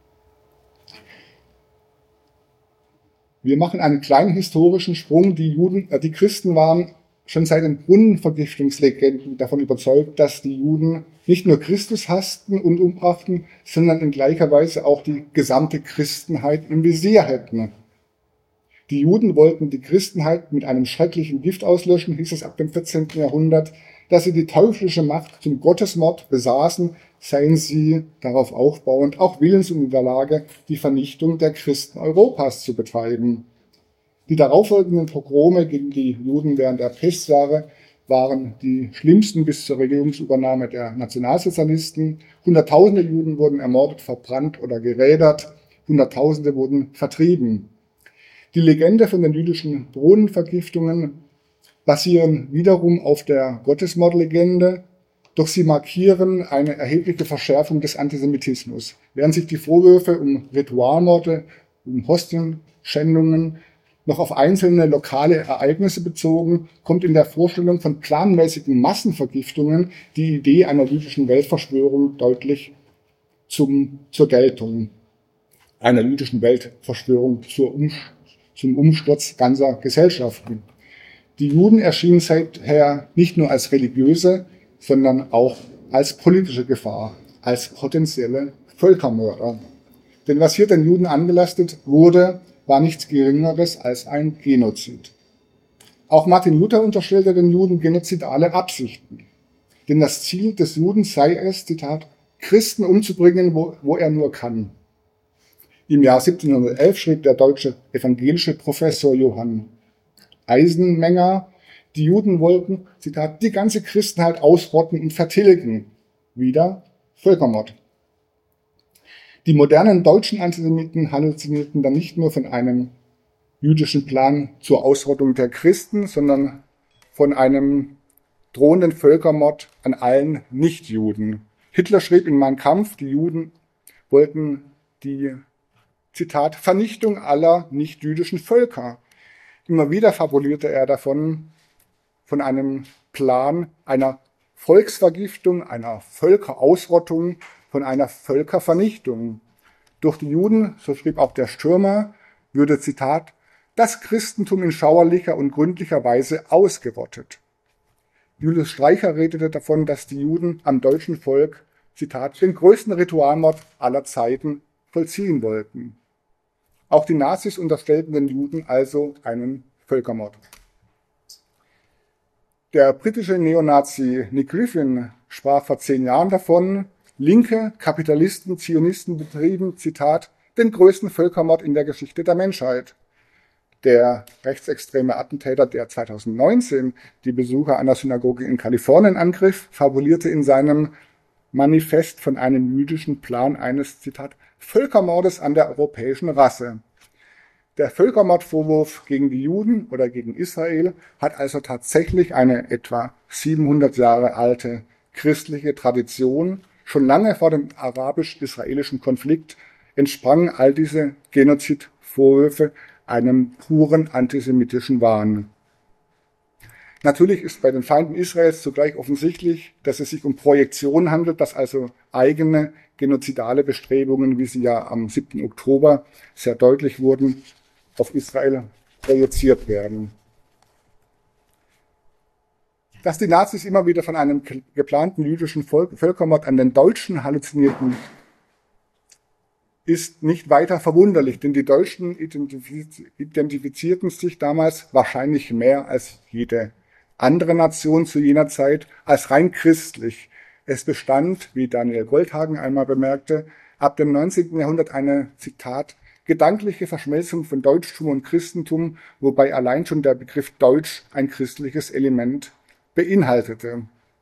Wir machen einen kleinen historischen Sprung. Die Juden, äh, die Christen waren schon seit den Brunnenvergiftungslegenden davon überzeugt, dass die Juden nicht nur Christus hassten und umbrachten, sondern in gleicher Weise auch die gesamte Christenheit im Visier hätten. Die Juden wollten die Christenheit mit einem schrecklichen Gift auslöschen, hieß es ab dem vierzehnten Jahrhundert. Dass sie die teuflische Macht zum Gottesmord besaßen, seien sie darauf aufbauend auch willens und in der Lage, die Vernichtung der Christen Europas zu betreiben. Die darauffolgenden Pogrome gegen die Juden während der Pestjahre waren die schlimmsten bis zur Regierungsübernahme der Nationalsozialisten. Hunderttausende Juden wurden ermordet, verbrannt oder gerädert. Hunderttausende wurden vertrieben. Die Legende von den jüdischen Brunnenvergiftungen basieren wiederum auf der Gottesmordlegende, doch sie markieren eine erhebliche Verschärfung des Antisemitismus. Während sich die Vorwürfe um Ritualmorde, um Hostienschändungen noch auf einzelne lokale Ereignisse bezogen, kommt in der Vorstellung von planmäßigen Massenvergiftungen die Idee einer jüdischen Weltverschwörung deutlich zum, zur Geltung. Einer jüdischen Weltverschwörung zur um, zum Umsturz ganzer Gesellschaften. Die Juden erschienen seither nicht nur als religiöse, sondern auch als politische Gefahr, als potenzielle Völkermörder. Denn was hier den Juden angelastet wurde, war nichts Geringeres als ein Genozid. Auch Martin Luther unterstellte den Juden genozidale Absichten. Denn das Ziel des Juden sei es, Zitat, Christen umzubringen, wo, wo er nur kann. Im Jahr siebzehnhundertelf schrieb der deutsche evangelische Professor Johann Eisenmenger, die Juden wollten, Zitat, die ganze Christenheit ausrotten und vertilgen. Wieder Völkermord. Die modernen deutschen Antisemiten halluzinierten dann nicht nur von einem jüdischen Plan zur Ausrottung der Christen, sondern von einem drohenden Völkermord an allen Nichtjuden. Hitler schrieb in Mein Kampf, die Juden wollten die, Zitat, Vernichtung aller nichtjüdischen Völker. Immer wieder fabulierte er davon, von einem Plan einer Volksvergiftung, einer Völkerausrottung, von einer Völkervernichtung. Durch die Juden, so schrieb auch der Stürmer, würde, Zitat, das Christentum in schauerlicher und gründlicher Weise ausgerottet. Julius Streicher redete davon, dass die Juden am deutschen Volk Zitat, den größten Ritualmord aller Zeiten vollziehen wollten. Auch die Nazis unterstellten den Juden also einen Völkermord. Der britische Neonazi Nick Griffin sprach vor zehn Jahren davon, linke Kapitalisten, Zionisten betrieben, Zitat, den größten Völkermord in der Geschichte der Menschheit. Der rechtsextreme Attentäter, der zweitausendneunzehn die Besucher einer Synagoge in Kalifornien angriff, fabulierte in seinem Manifest von einem jüdischen Plan eines, Zitat, Völkermordes an der europäischen Rasse. Der Völkermordvorwurf gegen die Juden oder gegen Israel hat also tatsächlich eine etwa siebenhundert Jahre alte christliche Tradition. Schon lange vor dem arabisch-israelischen Konflikt entsprangen all diese Genozidvorwürfe einem puren antisemitischen Wahn. Natürlich ist bei den Feinden Israels zugleich offensichtlich, dass es sich um Projektionen handelt, dass also eigene genozidale Bestrebungen, wie sie ja am siebten Oktober sehr deutlich wurden, auf Israel projiziert werden. Dass die Nazis immer wieder von einem geplanten jüdischen Völkermord an den Deutschen halluzinierten, ist nicht weiter verwunderlich, denn die Deutschen identifizierten sich damals wahrscheinlich mehr als jede andere Nation zu jener Zeit als rein christlich. Es bestand, wie Daniel Goldhagen einmal bemerkte, ab dem neunzehnten Jahrhundert eine, Zitat, gedankliche Verschmelzung von Deutschtum und Christentum, wobei allein schon der Begriff Deutsch ein christliches Element beinhaltete.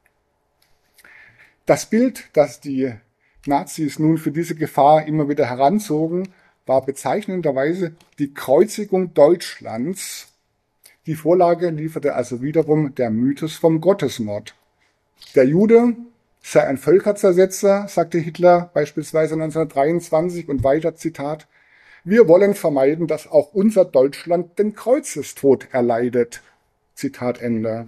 Das Bild, das die Nazis nun für diese Gefahr immer wieder heranzogen, war bezeichnenderweise die Kreuzigung Deutschlands. Die Vorlage lieferte also wiederum der Mythos vom Gottesmord. Der Jude sei ein Völkerzersetzer, sagte Hitler beispielsweise neunzehnhundertdreiundzwanzig und weiter, Zitat, wir wollen vermeiden, dass auch unser Deutschland den Kreuzestod erleidet. Zitat Ende.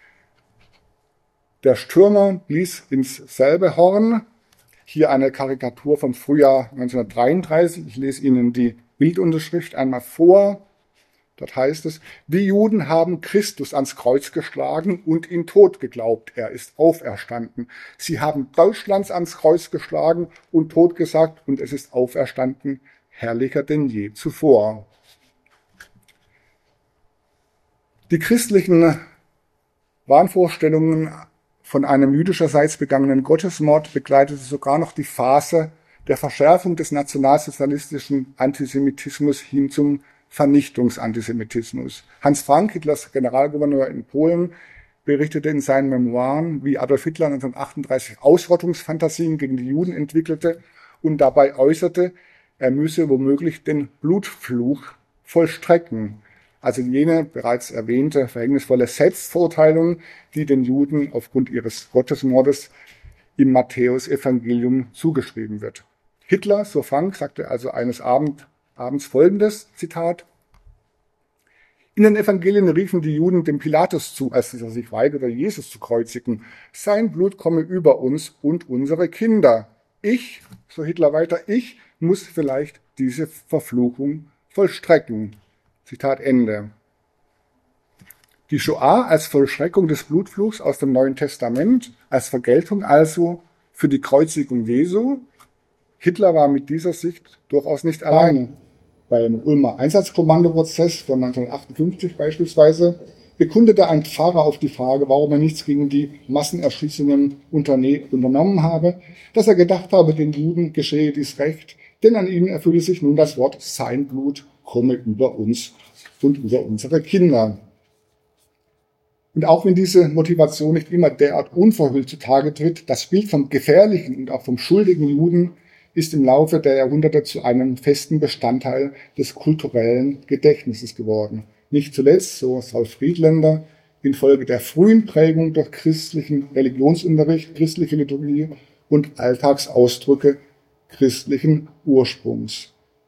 Der Stürmer blies ins selbe Horn. Hier eine Karikatur vom Frühjahr neunzehnhundertdreiunddreißig. Ich lese Ihnen die Bildunterschrift einmal vor. Dort heißt es, die Juden haben Christus ans Kreuz geschlagen und ihn tot geglaubt. Er ist auferstanden. Sie haben Deutschlands ans Kreuz geschlagen und tot gesagt und es ist auferstanden, herrlicher denn je zuvor. Die christlichen Wahnvorstellungen von einem jüdischerseits begangenen Gottesmord begleitete sogar noch die Phase der Verschärfung des nationalsozialistischen Antisemitismus hin zum Vernichtungsantisemitismus. Hans Frank, Hitlers Generalgouverneur in Polen, berichtete in seinen Memoiren, wie Adolf Hitler neunzehnhundertachtunddreißig Ausrottungsfantasien gegen die Juden entwickelte und dabei äußerte, er müsse womöglich den Blutfluch vollstrecken. Also jene bereits erwähnte verhängnisvolle Selbstverurteilung, die den Juden aufgrund ihres Gottesmordes im Matthäusevangelium zugeschrieben wird. Hitler, so Frank, sagte also eines Abend, abends folgendes, Zitat, in den Evangelien riefen die Juden dem Pilatus zu, als er sich weigerte, Jesus zu kreuzigen, sein Blut komme über uns und unsere Kinder. Ich, so Hitler weiter, ich muss vielleicht diese Verfluchung vollstrecken. Zitat Ende. Die Shoah als Vollstreckung des Blutfluchs aus dem Neuen Testament, als Vergeltung also für die Kreuzigung Jesu. Hitler war mit dieser Sicht durchaus nicht alleine. Beim Ulmer Einsatzkommandoprozess von neunzehnhundertachtundfünfzig beispielsweise bekundete ein Pfarrer auf die Frage, warum er nichts gegen die Massenerschießungen unternommen habe, dass er gedacht habe, den Juden geschehe dies Recht, denn an ihnen erfülle sich nun das Wort, sein Blut komme über uns und über unsere Kinder. Und auch wenn diese Motivation nicht immer derart unverhüllt zutage tritt, das Bild vom gefährlichen und auch vom schuldigen Juden ist im Laufe der Jahrhunderte zu einem festen Bestandteil des kulturellen Gedächtnisses geworden. Nicht zuletzt, so Saul Friedländer, infolge der frühen Prägung durch christlichen Religionsunterricht, christliche Liturgie und Alltagsausdrücke christlichen Ursprungs.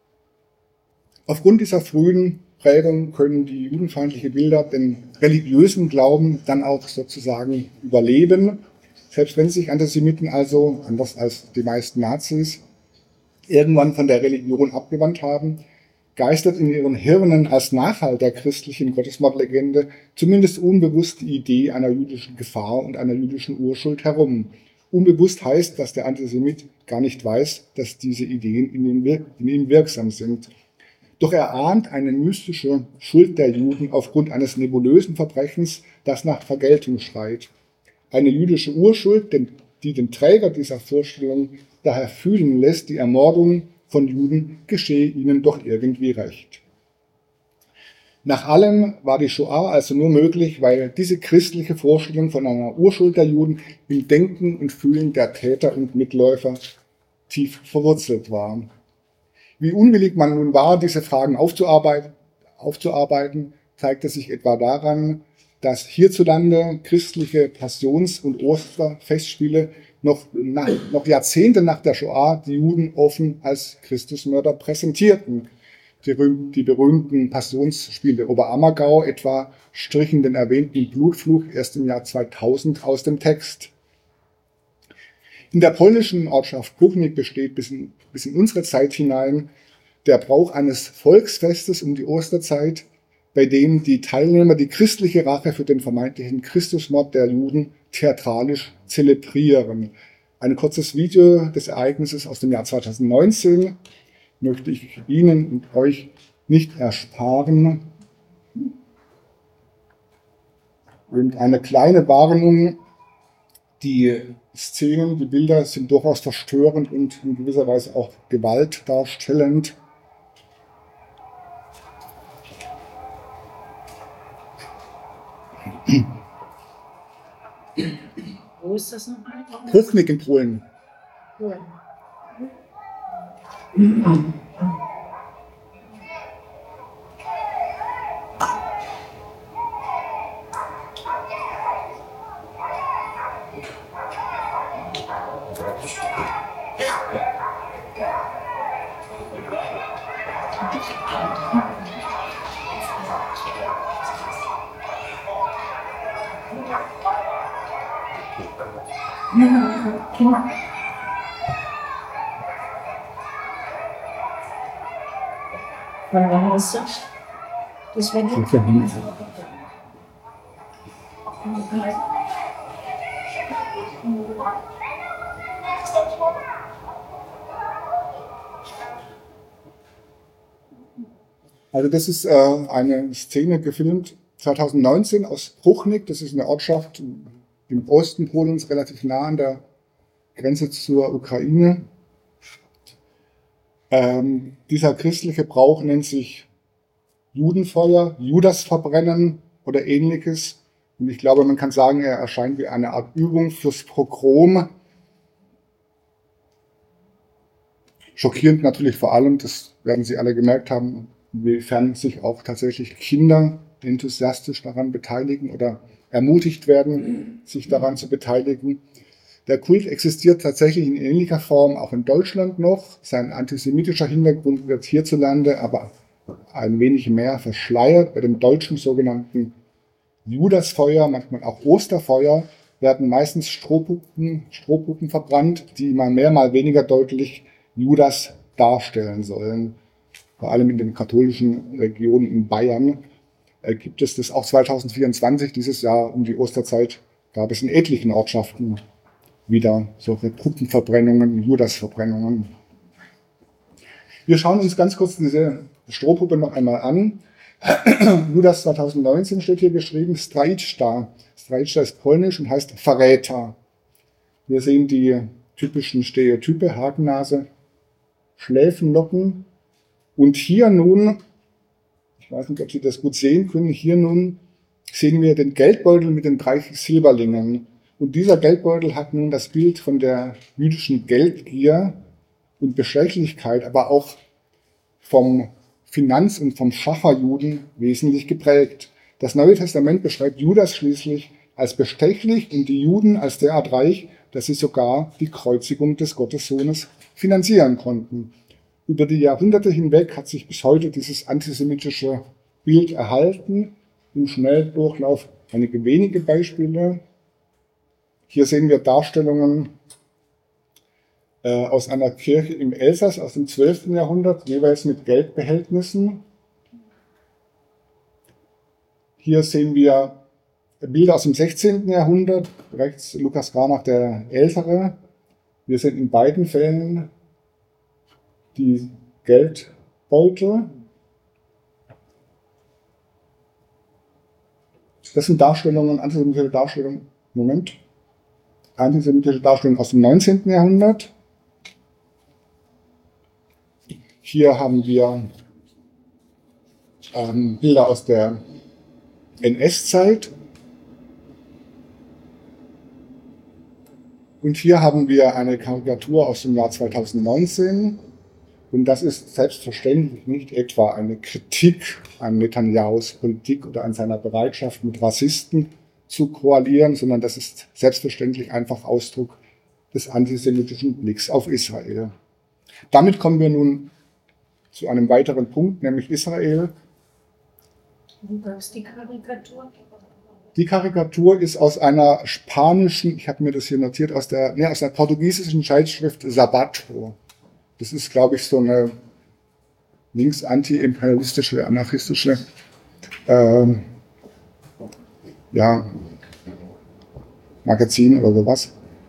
Aufgrund dieser frühen Prägung können die judenfeindlichen Bilder den religiösen Glauben dann auch sozusagen überleben, selbst wenn sich Antisemiten also, anders als die meisten Nazis, irgendwann von der Religion abgewandt haben, geistert in ihren Hirnen als Nachhalt der christlichen Gottesmordlegende zumindest unbewusst die Idee einer jüdischen Gefahr und einer jüdischen Urschuld herum. unbewusst heißt, dass der Antisemit gar nicht weiß, dass diese Ideen in ihm, wirk in ihm wirksam sind. Doch er ahnt eine mystische Schuld der Juden aufgrund eines nebulösen Verbrechens, das nach Vergeltung schreit. Eine jüdische Urschuld, die den Träger dieser Vorstellung daher fühlen lässt, die Ermordung von Juden geschehe ihnen doch irgendwie recht. Nach allem war die Shoah also nur möglich, weil diese christliche Vorstellung von einer Urschuld der Juden im Denken und Fühlen der Täter und Mitläufer tief verwurzelt war. Wie unwillig man nun war, diese Fragen aufzuarbeiten, aufzuarbeiten zeigte sich etwa daran, dass hierzulande christliche Passions- und Osterfestspiele noch, nach, noch Jahrzehnte nach der Shoah die Juden offen als Christusmörder präsentierten. Die, die berühmten Passionsspiele Oberammergau etwa strichen den erwähnten Blutfluch erst im Jahr zweitausend aus dem Text. In der polnischen Ortschaft Puchnik besteht bis in, bis in unsere Zeit hinein der Brauch eines Volksfestes um die Osterzeit, bei dem die Teilnehmer die christliche Rache für den vermeintlichen Christusmord der Juden theatralisch zelebrieren. Ein kurzes Video des Ereignisses aus dem Jahr zweitausendneunzehn möchte ich Ihnen und euch nicht ersparen. Und eine kleine Warnung: Die Szenen, die Bilder sind durchaus verstörend und in gewisser Weise auch gewaltdarstellend. Wo ist das nochmal? Puchnik in Polen. Polen. Wann war das? Das war die. Also das ist äh, eine Szene gefilmt zweitausendneunzehn aus Puchnik. Das ist eine Ortschaft im Osten Polens, relativ nah an der Grenze zur Ukraine. Ähm, dieser christliche Brauch nennt sich Judenfeuer, Judasverbrennen oder ähnliches. Und ich glaube, man kann sagen, er erscheint wie eine Art Übung fürs Pogrom. Schockierend natürlich vor allem, das werden Sie alle gemerkt haben, inwiefern sich auch tatsächlich Kinder enthusiastisch daran beteiligen oder ermutigt werden, sich daran zu beteiligen. Der Kult existiert tatsächlich in ähnlicher Form auch in Deutschland noch. Sein antisemitischer Hintergrund wird hierzulande aber ein wenig mehr verschleiert. Bei dem deutschen sogenannten Judasfeuer, manchmal auch Osterfeuer, werden meistens Strohpuppen, Strohpuppen verbrannt, die mal mehr, mal weniger deutlich Judas darstellen sollen. Vor allem in den katholischen Regionen in Bayern äh, gibt es das auch zweitausendvierundzwanzig, dieses Jahr um die Osterzeit, gab es in etlichen Ortschaften wieder solche Puppenverbrennungen, Judasverbrennungen. Wir schauen uns ganz kurz diese Strohpuppe noch einmal an. Judas zweitausendneunzehn steht hier geschrieben, Strajcza. Strajcza ist polnisch und heißt Verräter. Wir sehen die typischen Stereotype, Hakennase, Schläfenlocken. Und hier nun, ich weiß nicht, ob Sie das gut sehen können, hier nun sehen wir den Geldbeutel mit den drei Silberlingen. Und dieser Geldbeutel hat nun das Bild von der jüdischen Geldgier und Bestechlichkeit, aber auch vom Finanz- und vom Schacherjuden wesentlich geprägt. Das Neue Testament beschreibt Judas schließlich als bestechlich und die Juden als derart reich, dass sie sogar die Kreuzigung des Gottessohnes finanzieren konnten. Über die Jahrhunderte hinweg hat sich bis heute dieses antisemitische Bild erhalten. Im Schnelldurchlauf einige wenige Beispiele. Hier sehen wir Darstellungen äh, aus einer Kirche im Elsass aus dem zwölften Jahrhundert, jeweils mit Geldbehältnissen. Hier sehen wir Bilder aus dem sechzehnten Jahrhundert, rechts Lukas Granach der Ältere. Wir sind in beiden Fällen die Geldbeutel. Das sind Darstellungen, antisemitische Darstellungen, Moment, antisemitische Darstellungen aus dem neunzehnten Jahrhundert. Hier haben wir ähm, Bilder aus der N S-Zeit. Und hier haben wir eine Karikatur aus dem Jahr zweitausendneunzehn. Und das ist selbstverständlich nicht etwa eine Kritik an Netanyahus Politik oder an seiner Bereitschaft, mit Rassisten zu koalieren, sondern das ist selbstverständlich einfach Ausdruck des antisemitischen Blicks auf Israel. Damit kommen wir nun zu einem weiteren Punkt, nämlich Israel. Wo ist die Karikatur? Die Karikatur ist aus einer spanischen, ich habe mir das hier notiert, aus der, nee, aus der portugiesischen Zeitschrift Sabato. Das ist, glaube ich, so eine links-anti-imperialistische, anarchistische ähm, ja, Magazin oder sowas.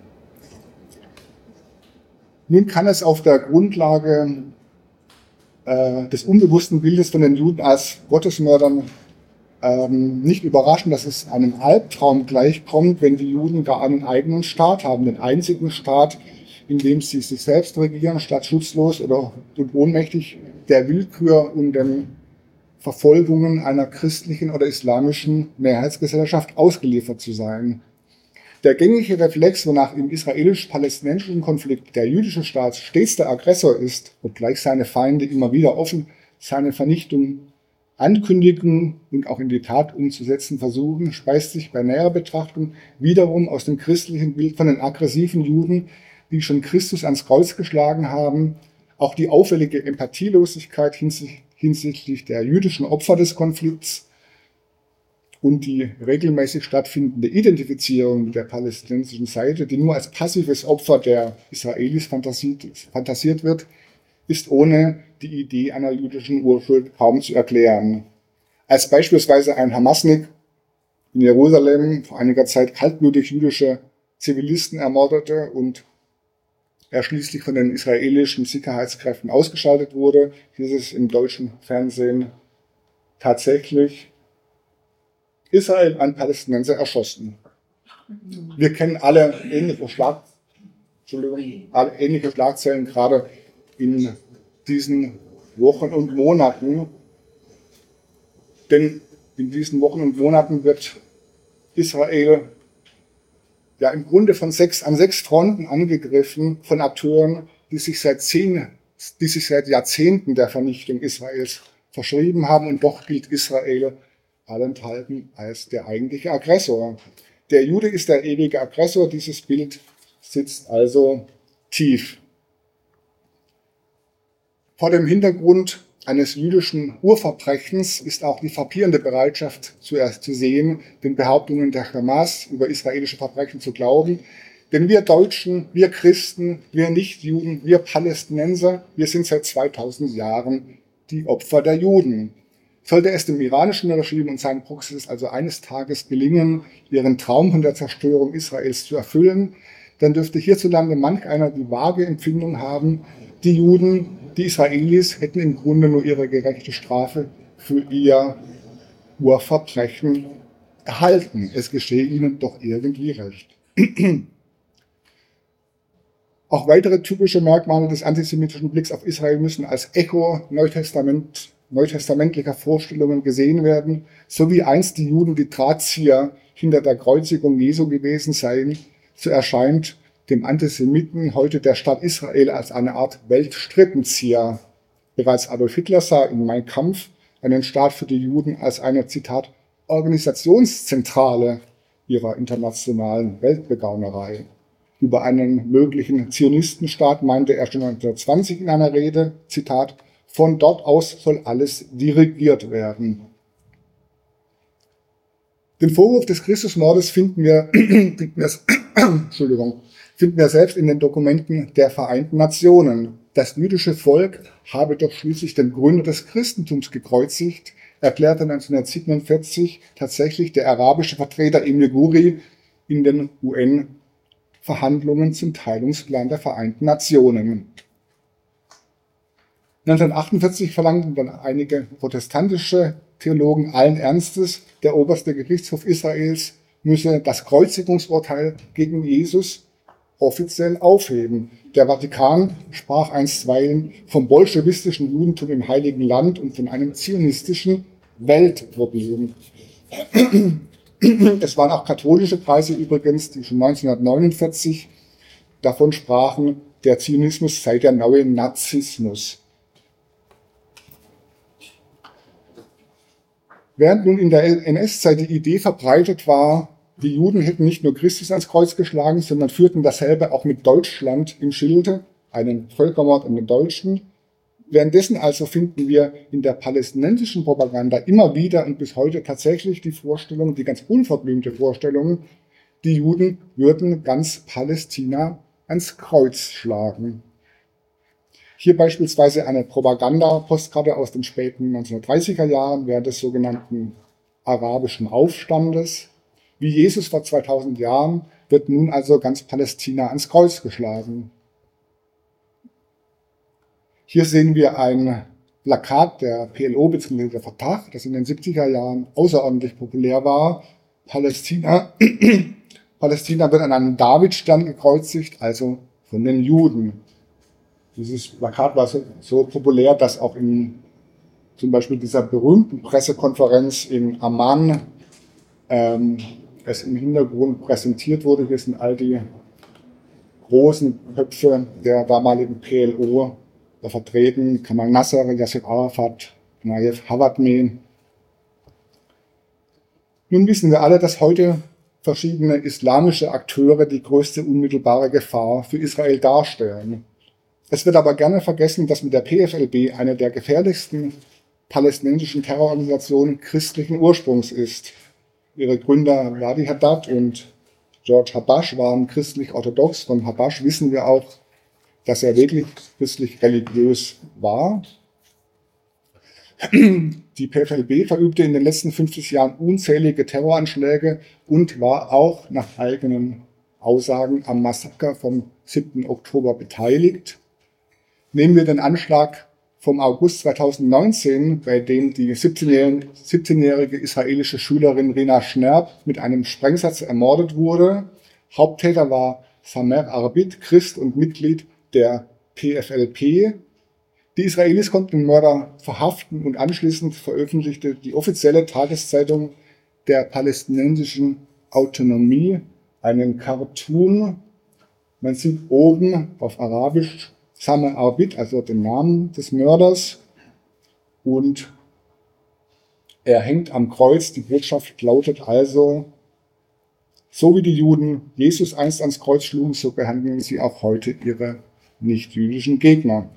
Nun kann es auf der Grundlage äh, des unbewussten Bildes von den Juden als Gottesmördern ähm, nicht überraschen, dass es einem Albtraum gleichkommt, wenn die Juden gar einen eigenen Staat haben, den einzigen Staat, in dem sie sich selbst regieren, statt schutzlos oder und ohnmächtig der Willkür und den Verfolgungen einer christlichen oder islamischen Mehrheitsgesellschaft ausgeliefert zu sein. Der gängige Reflex, wonach im israelisch-palästinensischen Konflikt der jüdische Staat stets der Aggressor ist, obgleich seine Feinde immer wieder offen seine Vernichtung ankündigen und auch in die Tat umzusetzen versuchen, speist sich bei näherer Betrachtung wiederum aus dem christlichen Bild von den aggressiven Juden, die schon Christus ans Kreuz geschlagen haben. Auch die auffällige Empathielosigkeit hinsichtlich der jüdischen Opfer des Konflikts und die regelmäßig stattfindende Identifizierung mit der palästinensischen Seite, die nur als passives Opfer der Israelis fantasiert, fantasiert wird, ist ohne die Idee einer jüdischen Urschuld kaum zu erklären. Als beispielsweise ein Hamasnik in Jerusalem vor einiger Zeit kaltblütig jüdische Zivilisten ermordete und er schließlich von den israelischen Sicherheitskräften ausgeschaltet wurde, hieß es im deutschen Fernsehen tatsächlich: Israel an Palästinenser erschossen. Wir kennen alle ähnliche, Schlag, Entschuldigung, alle ähnliche Schlagzeilen gerade in diesen Wochen und Monaten. Denn in diesen Wochen und Monaten wird Israel ja im Grunde von sechs, an sechs Fronten angegriffen von Akteuren, die sich seit zehn, die sich seit Jahrzehnten der Vernichtung Israels verschrieben haben. Und doch gilt Israel allenthalben als der eigentliche Aggressor. Der Jude ist der ewige Aggressor. Dieses Bild sitzt also tief. Vor dem Hintergrund eines jüdischen Urverbrechens ist auch die frappierende Bereitschaft zuerst zu sehen, den Behauptungen der Hamas über israelische Verbrechen zu glauben. Denn wir Deutschen, wir Christen, wir Nichtjuden, wir Palästinenser, wir sind seit zweitausend Jahren die Opfer der Juden. Sollte es dem iranischen Regime und seinen Proxys also eines Tages gelingen, ihren Traum von der Zerstörung Israels zu erfüllen, dann dürfte hierzulande manch einer die vage Empfindung haben, die Juden, die Israelis hätten im Grunde nur ihre gerechte Strafe für ihr Urverbrechen erhalten. Es geschehe ihnen doch irgendwie recht. Auch weitere typische Merkmale des antisemitischen Blicks auf Israel müssen als Echo Neutestament, neutestamentlicher Vorstellungen gesehen werden, so wie einst die Juden die Drahtzieher hinter der Kreuzigung Jesu gewesen seien, so erscheint dem Antisemiten heute der Staat Israel als eine Art Weltstrippenzieher. Bereits Adolf Hitler sah in Mein Kampf einen Staat für die Juden als eine, Zitat, Organisationszentrale ihrer internationalen Weltbegaunerei. Über einen möglichen Zionistenstaat meinte er schon neunzehnhundertzwanzig in einer Rede, Zitat, von dort aus soll alles dirigiert werden. Den Vorwurf des Christusmordes finden wir, finden wir, Entschuldigung, finden wir selbst in den Dokumenten der Vereinten Nationen. Das jüdische Volk habe doch schließlich den Gründer des Christentums gekreuzigt, erklärte neunzehnhundertsiebenundvierzig tatsächlich der arabische Vertreter Emil Guri in den U N-Verhandlungen zum Teilungsplan der Vereinten Nationen. neunzehnhundertachtundvierzig verlangten dann einige protestantische Theologen allen Ernstes, der oberste Gerichtshof Israels müsse das Kreuzigungsurteil gegen Jesus offiziell aufheben. Der Vatikan sprach einstweilen vom bolschewistischen Judentum im Heiligen Land und von einem zionistischen Weltproblem. Es waren auch katholische Kreise übrigens, die schon neunzehnhundertneunundvierzig davon sprachen, der Zionismus sei der neue Nazismus. Während nun in der N S-Zeit die Idee verbreitet war, die Juden hätten nicht nur Christus ans Kreuz geschlagen, sondern führten dasselbe auch mit Deutschland im Schilde, einen Völkermord an den Deutschen. Währenddessen also finden wir in der palästinensischen Propaganda immer wieder und bis heute tatsächlich die Vorstellung, die ganz unverblümte Vorstellung, die Juden würden ganz Palästina ans Kreuz schlagen. Hier beispielsweise eine Propaganda-Postkarte aus den späten neunzehnhundertdreißiger Jahren während des sogenannten arabischen Aufstandes. Wie Jesus vor zweitausend Jahren wird nun also ganz Palästina ans Kreuz geschlagen. Hier sehen wir ein Plakat der P L O bzw. der Fatah, das in den siebziger Jahren außerordentlich populär war. Palästina, Palästina wird an einem Davidstern gekreuzigt, also von den Juden. Dieses Plakat war so, so populär, dass auch in zum Beispiel dieser berühmten Pressekonferenz in Amman ähm, es im Hintergrund präsentiert wurde. Hier sind all die großen Köpfe der damaligen P L O da vertreten. Kamal Nasser, Yasser Arafat, Naif Hawadmeh. Nun wissen wir alle, dass heute verschiedene islamische Akteure die größte unmittelbare Gefahr für Israel darstellen. Es wird aber gerne vergessen, dass mit der P F L B eine der gefährlichsten palästinensischen Terrororganisationen christlichen Ursprungs ist. Ihre Gründer Radi Haddad und George Habash waren christlich-orthodox. Von Habash wissen wir auch, dass er wirklich christlich-religiös war. Die P F L B verübte in den letzten fünfzig Jahren unzählige Terroranschläge und war auch nach eigenen Aussagen am Massaker vom siebten Oktober beteiligt. Nehmen wir den Anschlag vom August zweitausendneunzehn, bei dem die siebzehnjährige israelische Schülerin Rina Schnerb mit einem Sprengsatz ermordet wurde. Haupttäter war Samer Arbit, Christ und Mitglied der P F L P. Die Israelis konnten den Mörder verhaften und anschließend veröffentlichte die offizielle Tageszeitung der palästinensischen Autonomie einen Cartoon. Man sieht oben auf Arabisch Samer Arbit, also den Namen des Mörders, und er hängt am Kreuz. Die Botschaft lautet also: So wie die Juden Jesus einst ans Kreuz schlugen, so behandeln sie auch heute ihre nicht-jüdischen Gegner.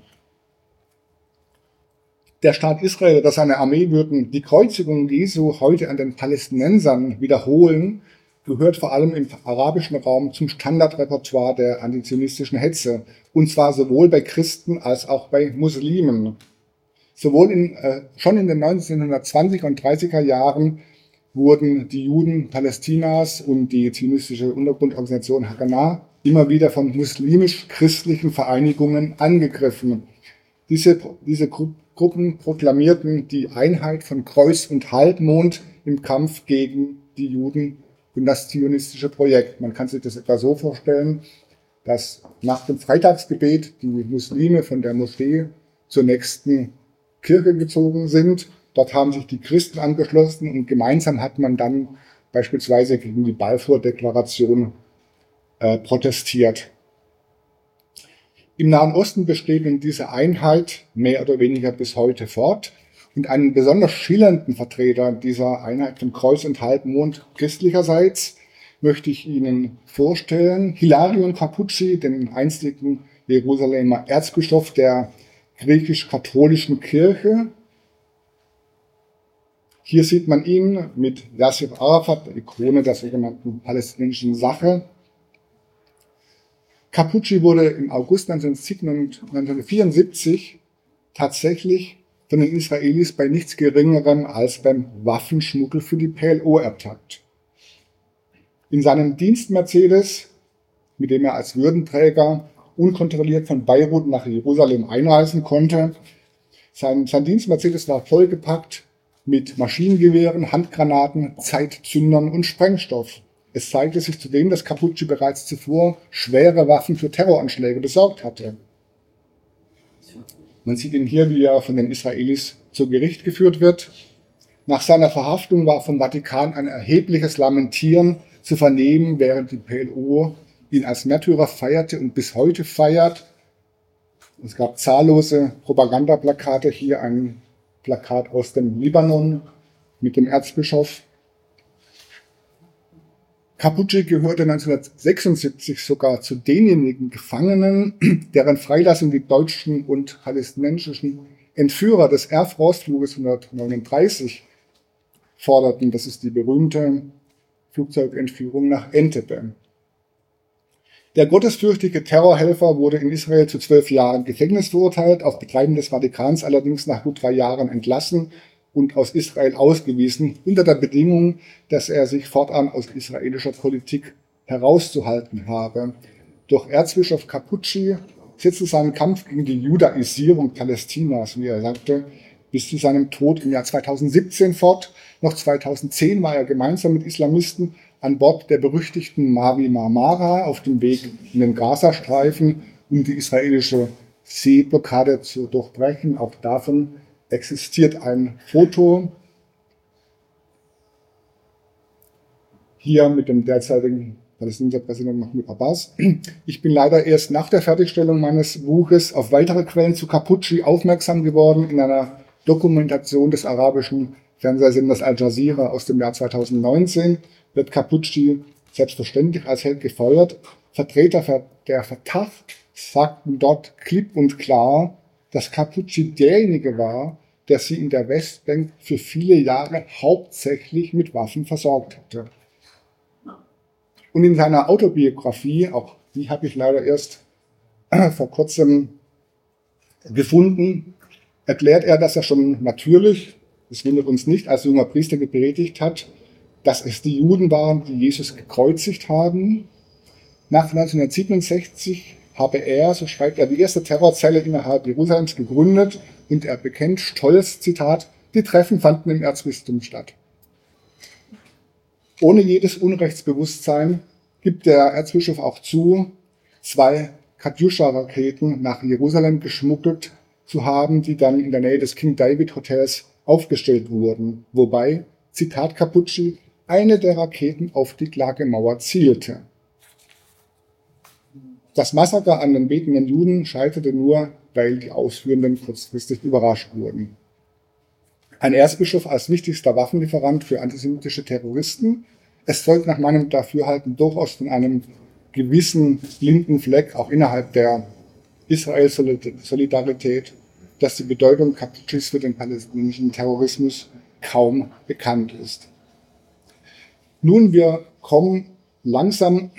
Der Staat Israel oder seine Armee würden die Kreuzigung Jesu heute an den Palästinensern wiederholen, gehört vor allem im arabischen Raum zum Standardrepertoire der antizionistischen Hetze, und zwar sowohl bei Christen als auch bei Muslimen. Sowohl in, äh, schon in den neunzehnhundertzwanziger und dreißiger Jahren wurden die Juden Palästinas und die zionistische Untergrundorganisation Haganah immer wieder von muslimisch-christlichen Vereinigungen angegriffen. Diese, diese Gru Gruppen proklamierten die Einheit von Kreuz und Halbmond im Kampf gegen die Juden und das zionistische Projekt. Man kann sich das etwa so vorstellen, dass nach dem Freitagsgebet die Muslime von der Moschee zur nächsten Kirche gezogen sind. Dort haben sich die Christen angeschlossen und gemeinsam hat man dann beispielsweise gegen die Balfour-Deklaration äh, protestiert. Im Nahen Osten besteht nun diese Einheit mehr oder weniger bis heute fort. Und einen besonders schillernden Vertreter dieser Einheit von Kreuz und Halbmond christlicherseits möchte ich Ihnen vorstellen. Hilarion Carpucci, den einstigen Jerusalemer Erzbischof der griechisch-katholischen Kirche. Hier sieht man ihn mit Yasser Arafat, der Ikone der sogenannten palästinensischen Sache. Carpucci wurde im August neunzehnhundertvierundsiebzig tatsächlich von den Israelis bei nichts Geringerem als beim Waffenschmuggel für die P L O ertappt. In seinem Dienst-Mercedes, mit dem er als Würdenträger unkontrolliert von Beirut nach Jerusalem einreisen konnte, sein, sein Dienst-Mercedes war vollgepackt mit Maschinengewehren, Handgranaten, Zeitzündern und Sprengstoff. Es zeigte sich zudem, dass Cappucci bereits zuvor schwere Waffen für Terroranschläge besorgt hatte. Man sieht ihn hier, wie er von den Israelis zu Gericht geführt wird. Nach seiner Verhaftung war vom Vatikan ein erhebliches Lamentieren zu vernehmen, während die P L O ihn als Märtyrer feierte und bis heute feiert. Es gab zahllose Propagandaplakate, hier ein Plakat aus dem Libanon mit dem Erzbischof. Cappucci gehörte neunzehnhundertsechsundsiebzig sogar zu denjenigen Gefangenen, deren Freilassung die deutschen und palästinensischen Entführer des Air France-Fluges hundertneununddreißig forderten. Das ist die berühmte Flugzeugentführung nach Entebbe. Der gottesfürchtige Terrorhelfer wurde in Israel zu zwölf Jahren Gefängnis verurteilt, auf Betreiben des Vatikans allerdings nach gut drei Jahren entlassen und aus Israel ausgewiesen, unter der Bedingung, dass er sich fortan aus israelischer Politik herauszuhalten habe. Doch Erzbischof Cappucci setzte seinen Kampf gegen die Judaisierung Palästinas, wie er sagte, bis zu seinem Tod im Jahr zweitausendsiebzehn fort. Noch zweitausendzehn war er gemeinsam mit Islamisten an Bord der berüchtigten Mavi Marmara auf dem Weg in den Gazastreifen, um die israelische Seeblockade zu durchbrechen. Auch davon existiert ein Foto. Hier mit dem derzeitigen palästinensischen Präsidenten Mahmoud Abbas. Ich bin leider erst nach der Fertigstellung meines Buches auf weitere Quellen zu Cappucci aufmerksam geworden in einer Dokumentation des arabischen Fernsehsenders Al Jazeera aus dem Jahr zweitausendneunzehn. Wird Cappucci selbstverständlich als Held gefeuert. Vertreter der Fatah sagten dort klipp und klar, dass Cappucci derjenige war, der sie in der Westbank für viele Jahre hauptsächlich mit Waffen versorgt hatte. Und in seiner Autobiografie, auch die habe ich leider erst vor kurzem gefunden, erklärt er, dass er schon natürlich, das wundert uns nicht, als junger Priester gepredigt hat, dass es die Juden waren, die Jesus gekreuzigt haben. Nach neunzehnhundertsiebenundsechzig habe er, so schreibt er, die erste Terrorzelle innerhalb Jerusalems gegründet und er bekennt stolz, Zitat, die Treffen fanden im Erzbistum statt. Ohne jedes Unrechtsbewusstsein gibt der Erzbischof auch zu, zwei Katjuscha-Raketen nach Jerusalem geschmuggelt zu haben, die dann in der Nähe des King David Hotels aufgestellt wurden, wobei, Zitat Cappucci, eine der Raketen auf die Klagemauer zielte. Das Massaker an den betenden Juden scheiterte nur, weil die Ausführenden kurzfristig überrascht wurden. Ein Erzbischof als wichtigster Waffenlieferant für antisemitische Terroristen. Es folgt nach meinem Dafürhalten durchaus von einem gewissen blinden Fleck auch innerhalb der Israel-Solidarität, dass die Bedeutung Cappuccis für den palästinensischen Terrorismus kaum bekannt ist. Nun, wir kommen langsam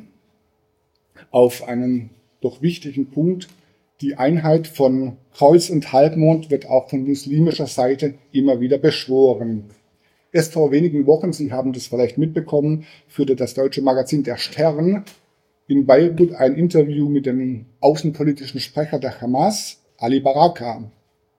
auf einen doch wichtigen Punkt. Die Einheit von Kreuz und Halbmond wird auch von muslimischer Seite immer wieder beschworen. Erst vor wenigen Wochen, Sie haben das vielleicht mitbekommen, führte das deutsche Magazin Der Stern in Beirut ein Interview mit dem außenpolitischen Sprecher der Hamas, Ali Baraka.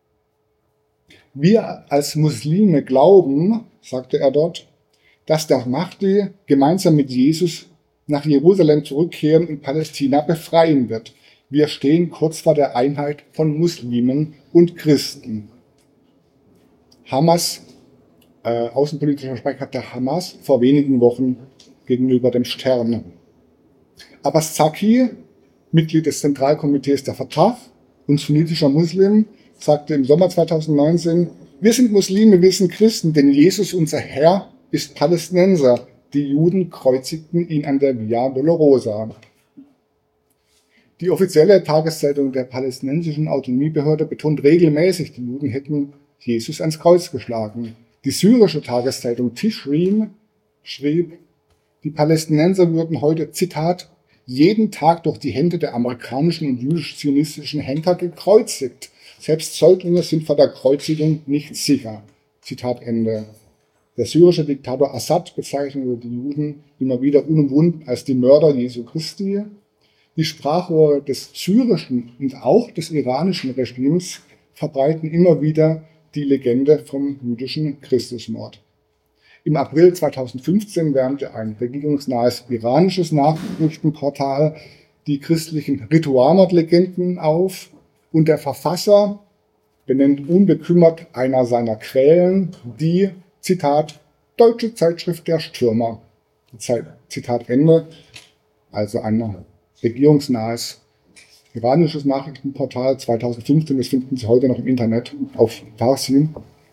Wir als Muslime glauben, sagte er dort, dass der Mahdi gemeinsam mit Jesus nach Jerusalem zurückkehren und Palästina befreien wird. Wir stehen kurz vor der Einheit von Muslimen und Christen. Hamas, äh, außenpolitischer Sprecher der Hamas, vor wenigen Wochen gegenüber dem Stern. Abbas Zaki, Mitglied des Zentralkomitees der Fatah und sunnitischer Muslim, sagte im Sommer zweitausendneunzehn, wir sind Muslime, wir sind Christen, denn Jesus, unser Herr, ist Palästinenser. Die Juden kreuzigten ihn an der Via Dolorosa. Die offizielle Tageszeitung der palästinensischen Autonomiebehörde betont regelmäßig, die Juden hätten Jesus ans Kreuz geschlagen. Die syrische Tageszeitung Tishrin schrieb, die Palästinenser würden heute, Zitat, jeden Tag durch die Hände der amerikanischen und jüdisch-zionistischen Henker gekreuzigt. Selbst Säuglinge sind vor der Kreuzigung nicht sicher. Zitat Ende. Der syrische Diktator Assad bezeichnete die Juden immer wieder unumwunden als die Mörder Jesu Christi. Die Sprachrohre des syrischen und auch des iranischen Regimes verbreiten immer wieder die Legende vom jüdischen Christusmord. Im April zweitausendfünfzehn wärmte ein regierungsnahes iranisches Nachrichtenportal die christlichen Ritualmordlegenden auf und der Verfasser benennt unbekümmert einer seiner Quellen die, Zitat, Deutsche Zeitschrift der Stürmer. Zitat Ende. Also ein regierungsnahes iranisches Nachrichtenportal zweitausendfünfzehn, das finden Sie heute noch im Internet auf Farsi.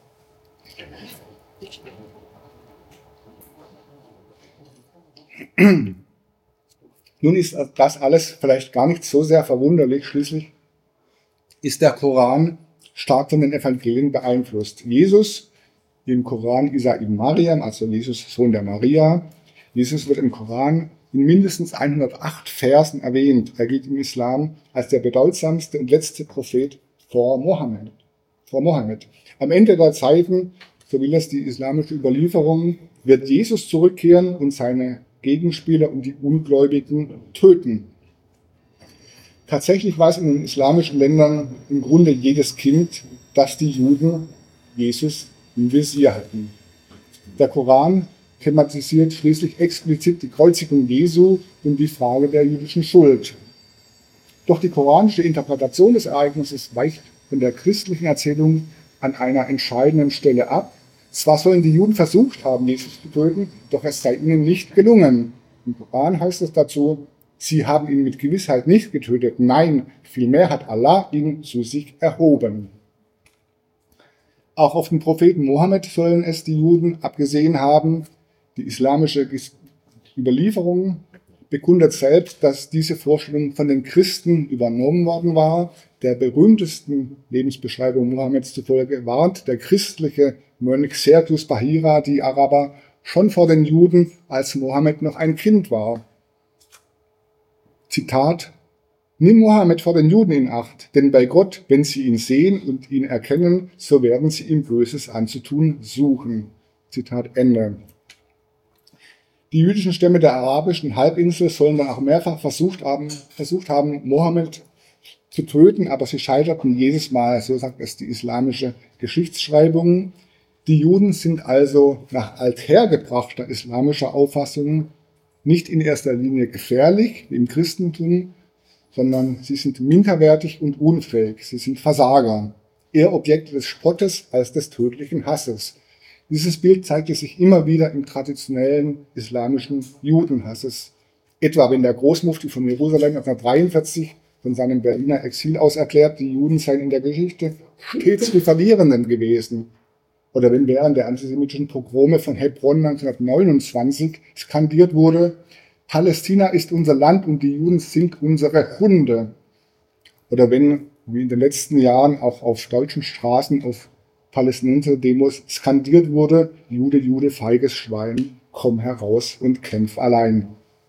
Nun ist das alles vielleicht gar nicht so sehr verwunderlich. Schließlich ist der Koran stark von den Evangelien beeinflusst. Jesus im Koran Isa ibn Mariam, also Jesus, Sohn der Maria. Jesus wird im Koran in mindestens hundertacht Versen erwähnt. Er gilt im Islam als der bedeutsamste und letzte Prophet vor Mohammed. Vor Mohammed. Am Ende der Zeiten, so will es die islamische Überlieferung, wird Jesus zurückkehren und seine Gegenspieler und die Ungläubigen töten. Tatsächlich weiß in den islamischen Ländern im Grunde jedes Kind, dass die Juden Jesus im Visier hatten. Der Koran thematisiert schließlich explizit die Kreuzigung Jesu und die Frage der jüdischen Schuld. Doch die koranische Interpretation des Ereignisses weicht von der christlichen Erzählung an einer entscheidenden Stelle ab. Zwar sollen die Juden versucht haben, Jesus zu töten, doch es sei ihnen nicht gelungen. Im Koran heißt es dazu, sie haben ihn mit Gewissheit nicht getötet. Nein, vielmehr hat Allah ihn zu sich erhoben. Auch auf den Propheten Mohammed sollen es die Juden abgesehen haben. Die islamische Überlieferung bekundet selbst, dass diese Vorstellung von den Christen übernommen worden war. Der berühmtesten Lebensbeschreibung Mohammeds zufolge warnt der christliche Mönch Sergius Bahira die Araber schon vor den Juden, als Mohammed noch ein Kind war. Zitat: Nimm Mohammed vor den Juden in Acht, denn bei Gott, wenn sie ihn sehen und ihn erkennen, so werden sie ihm Böses anzutun suchen. Zitat Ende. Die jüdischen Stämme der arabischen Halbinsel sollen dann auch mehrfach versucht haben, versucht haben, Mohammed zu töten, aber sie scheiterten jedes Mal, so sagt es die islamische Geschichtsschreibung. Die Juden sind also nach althergebrachter islamischer Auffassung nicht in erster Linie gefährlich, wie im Christentum, sondern sie sind minderwertig und unfähig. Sie sind Versager, eher Objekte des Spottes als des tödlichen Hasses. Dieses Bild zeigte sich immer wieder im traditionellen islamischen Judenhasses. Etwa wenn der Großmufti von Jerusalem neunzehnhundertdreiundvierzig von seinem Berliner Exil aus erklärt, die Juden seien in der Geschichte stets die Verlierenden gewesen. Oder wenn während der antisemitischen Pogrome von Hebron neunzehnhundertneunundzwanzig skandiert wurde, Palästina ist unser Land und die Juden sind unsere Hunde. Oder wenn, wie in den letzten Jahren auch auf deutschen Straßen, auf Palästinenser-Demos skandiert wurde, Jude, Jude, feiges Schwein, komm heraus und kämpf allein.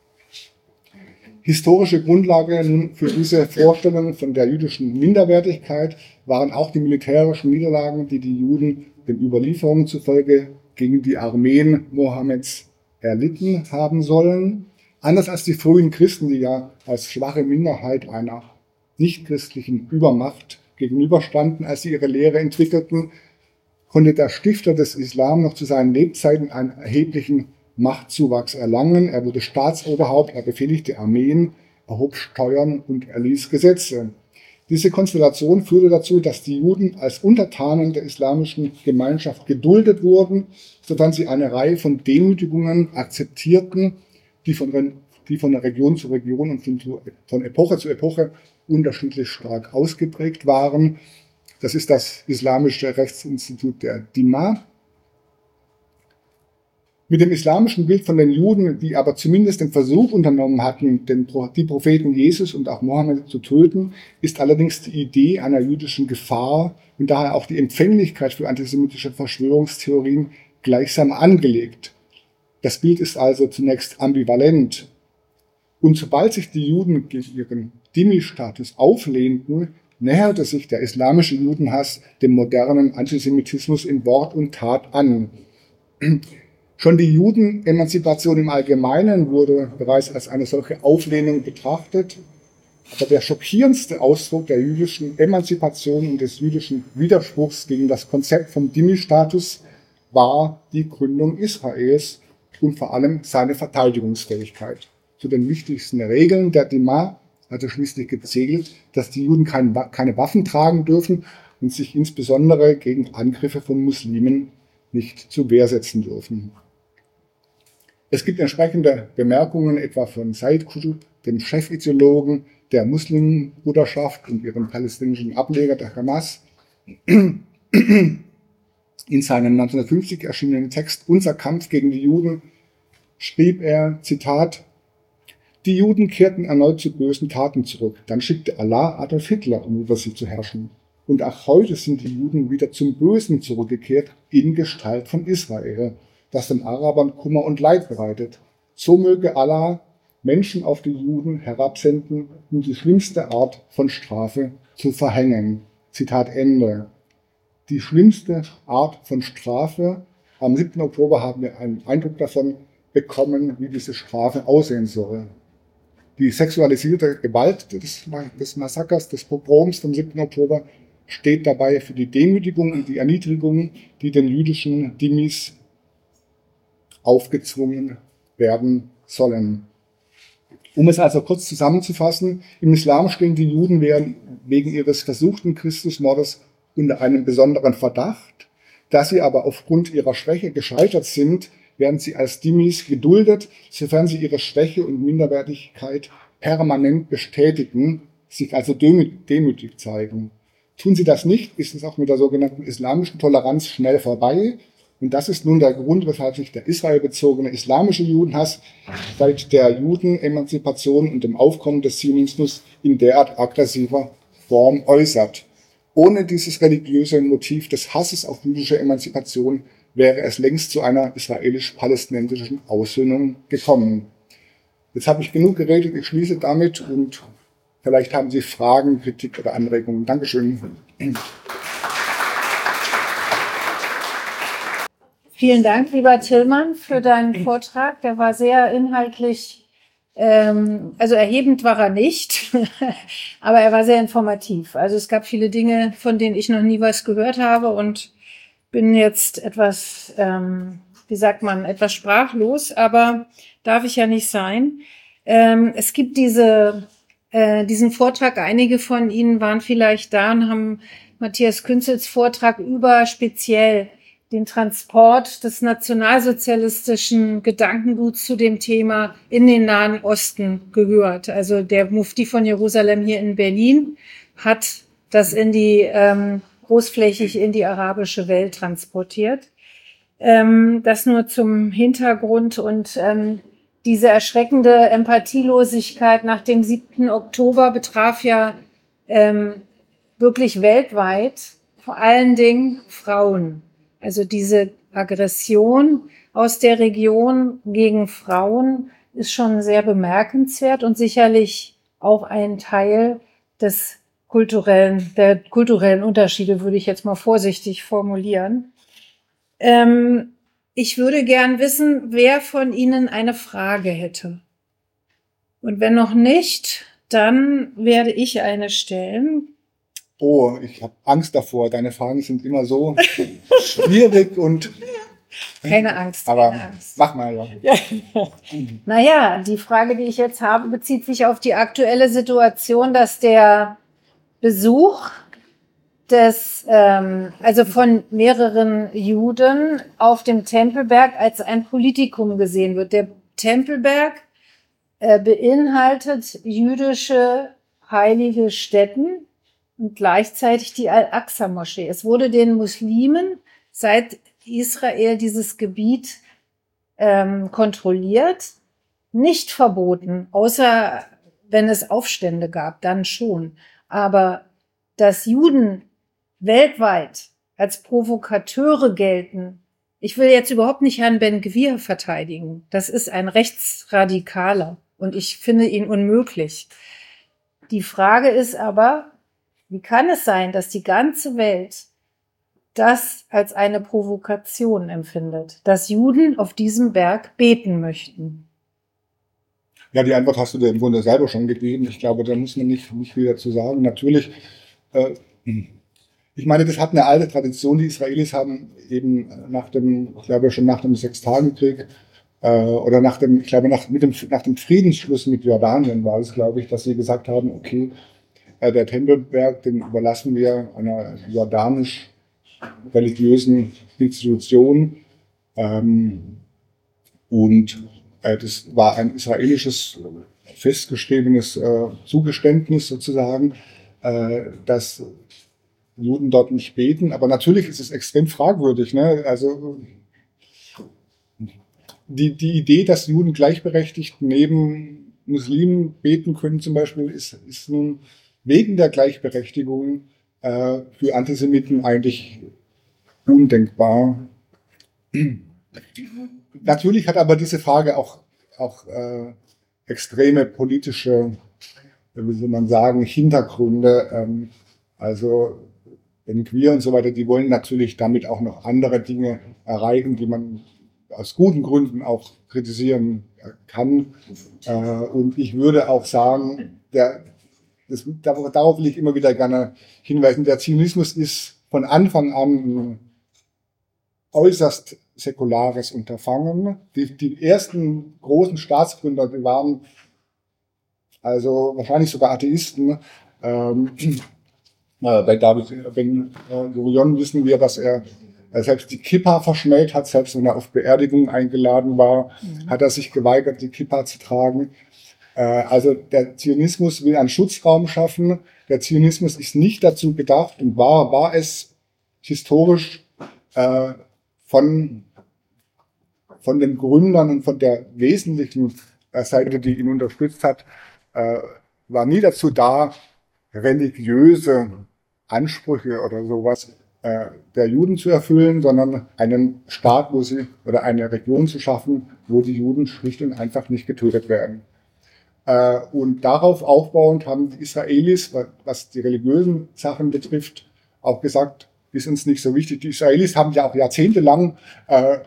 Historische Grundlage nun für diese Vorstellung von der jüdischen Minderwertigkeit waren auch die militärischen Niederlagen, die die Juden den Überlieferungen zufolge gegen die Armeen Mohammeds erlitten haben sollen. Anders als die frühen Christen, die ja als schwache Minderheit einer nichtchristlichen Übermacht gegenüberstanden, als sie ihre Lehre entwickelten, konnte der Stifter des Islam noch zu seinen Lebzeiten einen erheblichen Machtzuwachs erlangen. Er wurde Staatsoberhaupt, er befehligte Armeen, erhob Steuern und erließ Gesetze. Diese Konstellation führte dazu, dass die Juden als Untertanen der islamischen Gemeinschaft geduldet wurden, sodass sie eine Reihe von Demütigungen akzeptierten, die von, die von Region zu Region und von Epoche zu Epoche unterschiedlich stark ausgeprägt waren. Das ist das islamische Rechtsinstitut der Dima. Mit dem islamischen Bild von den Juden, die aber zumindest den Versuch unternommen hatten, den, die Propheten Jesus und auch Mohammed zu töten, ist allerdings die Idee einer jüdischen Gefahr und daher auch die Empfänglichkeit für antisemitische Verschwörungstheorien gleichsam angelegt. Das Bild ist also zunächst ambivalent. Und sobald sich die Juden gegen ihren Dhimmi-Status auflehnten, näherte sich der islamische Judenhass dem modernen Antisemitismus in Wort und Tat an. Schon die Judenemanzipation im Allgemeinen wurde bereits als eine solche Auflehnung betrachtet. Aber der schockierendste Ausdruck der jüdischen Emanzipation und des jüdischen Widerspruchs gegen das Konzept vom Dhimmi-Status war die Gründung Israels und vor allem seine Verteidigungsfähigkeit. Zu den wichtigsten Regeln der Dhimma hatte schließlich gezählt, dass die Juden kein, keine Waffen tragen dürfen und sich insbesondere gegen Angriffe von Muslimen nicht zur Wehr setzen dürfen. Es gibt entsprechende Bemerkungen etwa von Said Qutb, dem Chefideologen der Muslimbruderschaft und ihrem palästinensischen Ableger der Hamas. In seinem neunzehnhundertfünfzig erschienenen Text Unser Kampf gegen die Juden schrieb er, Zitat, die Juden kehrten erneut zu bösen Taten zurück. Dann schickte Allah Adolf Hitler, um über sie zu herrschen. Und auch heute sind die Juden wieder zum Bösen zurückgekehrt in Gestalt von Israel, das den Arabern Kummer und Leid bereitet. So möge Allah Menschen auf die Juden herabsenden, um die schlimmste Art von Strafe zu verhängen. Zitat Ende. Die schlimmste Art von Strafe. Am siebten Oktober haben wir einen Eindruck davon bekommen, wie diese Strafe aussehen soll. Die sexualisierte Gewalt des, des Massakers, des Pogroms vom siebten Oktober steht dabei für die Demütigung und die Erniedrigung, die den jüdischen Dhimmis aufgezwungen werden sollen. Um es also kurz zusammenzufassen, im Islam stehen die Juden wegen ihres versuchten Christusmordes unter einem besonderen Verdacht. Da sie aber aufgrund ihrer Schwäche gescheitert sind, werden sie als Dhimmis geduldet, sofern sie ihre Schwäche und Minderwertigkeit permanent bestätigen, sich also demütig zeigen. Tun sie das nicht, ist es auch mit der sogenannten islamischen Toleranz schnell vorbei. Und das ist nun der Grund, weshalb sich der israelbezogene islamische Judenhass seit der Judenemanzipation und dem Aufkommen des Zionismus in derart aggressiver Form äußert. Ohne dieses religiöse Motiv des Hasses auf jüdische Emanzipation wäre es längst zu einer israelisch-palästinensischen Aussöhnung gekommen. Jetzt habe ich genug geredet, ich schließe damit und vielleicht haben Sie Fragen, Kritik oder Anregungen. Dankeschön. Vielen Dank, lieber Tillmann, für deinen Vortrag. Der war sehr inhaltlich, ähm, also erhebend war er nicht, aber er war sehr informativ. Also es gab viele Dinge, von denen ich noch nie was gehört habe und bin jetzt etwas, ähm, wie sagt man, etwas sprachlos, aber darf ich ja nicht sein. Ähm, es gibt diese, äh, diesen Vortrag, einige von Ihnen waren vielleicht da und haben Matthias Künzels Vortrag über speziell den Transport des nationalsozialistischen Gedankenguts zu dem Thema in den Nahen Osten gehört. Also der Mufti von Jerusalem hier in Berlin hat das in die ähm, großflächig in die arabische Welt transportiert. Ähm, das nur zum Hintergrund und ähm, diese erschreckende Empathielosigkeit nach dem siebten Oktober betraf ja ähm, wirklich weltweit vor allen Dingen Frauen. Also diese Aggression aus der Region gegen Frauen ist schon sehr bemerkenswert und sicherlich auch ein Teil des kulturellen, der kulturellen Unterschiede, würde ich jetzt mal vorsichtig formulieren. Ähm, ich würde gern wissen, wer von Ihnen eine Frage hätte. Und wenn noch nicht, dann werde ich eine stellen. Oh, ich habe Angst davor. Deine Fragen sind immer so schwierig und... Keine Angst. Aber keine Angst. Mach mal. Ja. Naja, die Frage, die ich jetzt habe, bezieht sich auf die aktuelle Situation, dass der Besuch des, ähm, also von mehreren Juden auf dem Tempelberg als ein Politikum gesehen wird. Der Tempelberg äh, beinhaltet jüdische heilige Stätten und gleichzeitig die Al-Aqsa-Moschee. Es wurde den Muslimen seit Israel dieses Gebiet ähm, kontrolliert, nicht verboten, außer wenn es Aufstände gab, dann schon. Aber dass Juden weltweit als Provokateure gelten, ich will jetzt überhaupt nicht Herrn Ben-Gvir verteidigen. Das ist ein Rechtsradikaler und ich finde ihn unmöglich. Die Frage ist aber, Wie kann es sein, dass die ganze Welt das als eine Provokation empfindet, dass Juden auf diesem Berg beten möchten? Ja, die Antwort hast du dir im Grunde selber schon gegeben. Ich glaube, da muss man nicht, nicht viel dazu sagen. Natürlich, äh, ich meine, das hat eine alte Tradition. Die Israelis haben eben nach dem, ich glaube schon nach dem Sechstagekrieg, äh, oder nach dem, ich glaube nach, mit dem, nach dem Friedensschluss mit Jordanien war es, glaube ich, dass sie gesagt haben, okay, äh, der Tempelberg, den überlassen wir einer jordanisch-religiösen Institution. Ähm, und äh, das war ein israelisches, festgeschriebenes äh, Zugeständnis sozusagen, äh, dass Juden dort nicht beten, aber natürlich ist es extrem fragwürdig. Ne? Also die, die Idee, dass Juden gleichberechtigt neben Muslimen beten können zum Beispiel, ist, ist nun wegen der Gleichberechtigung äh, für Antisemiten eigentlich undenkbar. Natürlich hat aber diese Frage auch, auch äh, extreme politische, wie soll man sagen, Hintergründe. Ähm, also Ben Gvir und so weiter, die wollen natürlich damit auch noch andere Dinge erreichen, die man aus guten Gründen auch kritisieren kann. Äh, und ich würde auch sagen, der, das, darauf will ich immer wieder gerne hinweisen, der Zionismus ist von Anfang an ein äußerst säkulares Unterfangen. Die, die ersten großen Staatsgründer, die waren also wahrscheinlich sogar Atheisten. Ähm, Bei David Ben Gurion wissen wir, dass er, er selbst die Kippa verschmäht hat, selbst wenn er auf Beerdigungen eingeladen war, mhm. hat er sich geweigert, die Kippa zu tragen. Also der Zionismus will einen Schutzraum schaffen. Der Zionismus ist nicht dazu gedacht und war, war es historisch äh, von, von den Gründern und von der wesentlichen Seite, die ihn unterstützt hat, äh, war nie dazu da, religiöse Ansprüche oder sowas äh, der Juden zu erfüllen, sondern einen Staat, wo sie oder eine Region zu schaffen, wo die Juden schlicht und einfach nicht getötet werden. Äh, und darauf aufbauend haben die Israelis, was die religiösen Sachen betrifft, auch gesagt, ist uns nicht so wichtig. Die Israelis haben ja auch jahrzehntelang äh,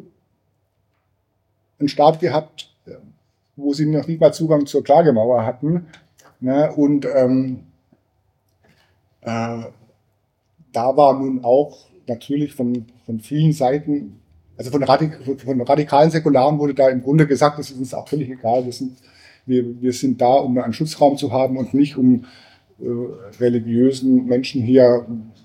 einen Staat gehabt, wo sie noch nicht mal Zugang zur Klagemauer hatten. Ne? Und ähm, Äh, da war nun auch natürlich von, von vielen Seiten, also von, Radik von radikalen Säkularen wurde da im Grunde gesagt, das ist uns auch völlig egal, wir sind, wir, wir sind da, um einen Schutzraum zu haben und nicht um äh, religiösen Menschen hier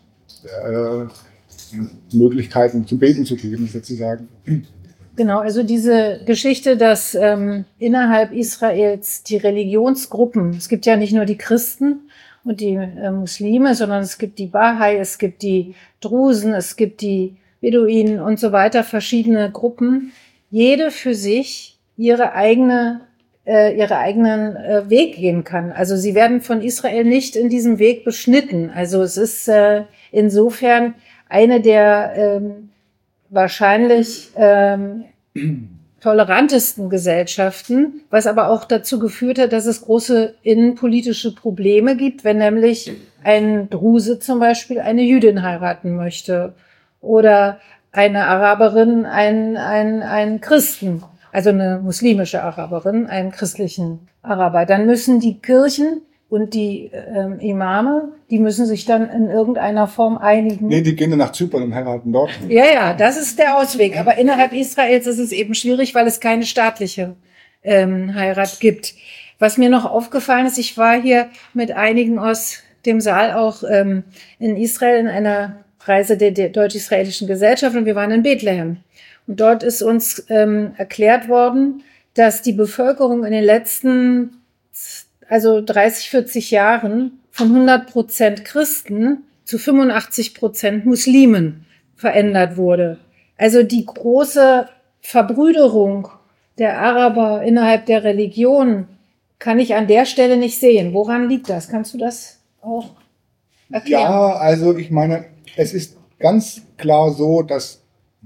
äh, Möglichkeiten zum Beten zu geben, sozusagen. Genau, also diese Geschichte, dass ähm, innerhalb Israels die Religionsgruppen, es gibt ja nicht nur die Christen, und die äh, Muslime, sondern es gibt die Bahai, es gibt die Drusen, es gibt die Beduinen und so weiter, verschiedene Gruppen, jede für sich ihre eigene, äh, ihre eigenen äh, Weg gehen kann. Also sie werden von Israel nicht in diesem Weg beschnitten. Also es ist äh, insofern eine der ähm, wahrscheinlich ähm, tolerantesten Gesellschaften, was aber auch dazu geführt hat, dass es große innenpolitische Probleme gibt, wenn nämlich ein Druse zum Beispiel eine Jüdin heiraten möchte oder eine Araberin einen, einen, einen Christen, also eine muslimische Araberin, einen christlichen Araber. Dann müssen die Kirchen und die ähm, Imame, die müssen sich dann in irgendeiner Form einigen. Nee, die gehen dann nach Zypern und heiraten dort. Ja, ja, das ist der Ausweg. Aber innerhalb Israels ist es eben schwierig, weil es keine staatliche ähm, Heirat gibt. Was mir noch aufgefallen ist, ich war hier mit einigen aus dem Saal auch ähm, in Israel in einer Reise der, der deutsch-israelischen Gesellschaft und wir waren in Bethlehem. Und dort ist uns ähm, erklärt worden, dass die Bevölkerung in den letzten also dreißig, vierzig Jahren von hundert Prozent Christen zu fünfundachtzig Prozent Muslimen verändert wurde. Also die große Verbrüderung der Araber innerhalb der Religion kann ich an der Stelle nicht sehen. Woran liegt das? Kannst du das auch erklären? Ja, also ich meine, es ist ganz klar so, dass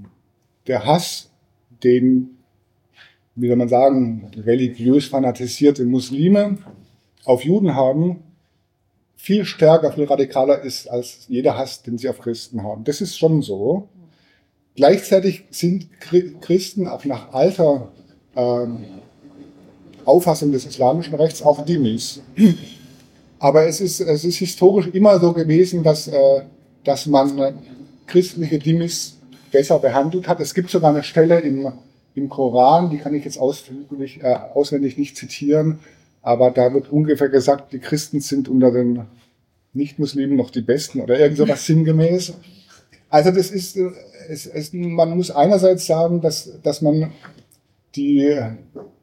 der Hass, den, wie soll man sagen, religiös fanatisierte Muslime auf Juden haben, viel stärker, viel radikaler ist als jeder Hass, den sie auf Christen haben. Das ist schon so. Gleichzeitig sind Christen auch nach alter ähm, Auffassung des islamischen Rechts auch Dhimmis. Aber es ist, es ist historisch immer so gewesen, dass, äh, dass man äh, christliche Dhimmis besser behandelt hat. Es gibt sogar eine Stelle im, im Koran, die kann ich jetzt auswendig, äh, auswendig nicht zitieren, aber da wird ungefähr gesagt, die Christen sind unter den Nicht-Muslimen noch die Besten oder irgend sowas sinngemäß. Also das ist, es, es, man muss einerseits sagen, dass, dass man die, äh,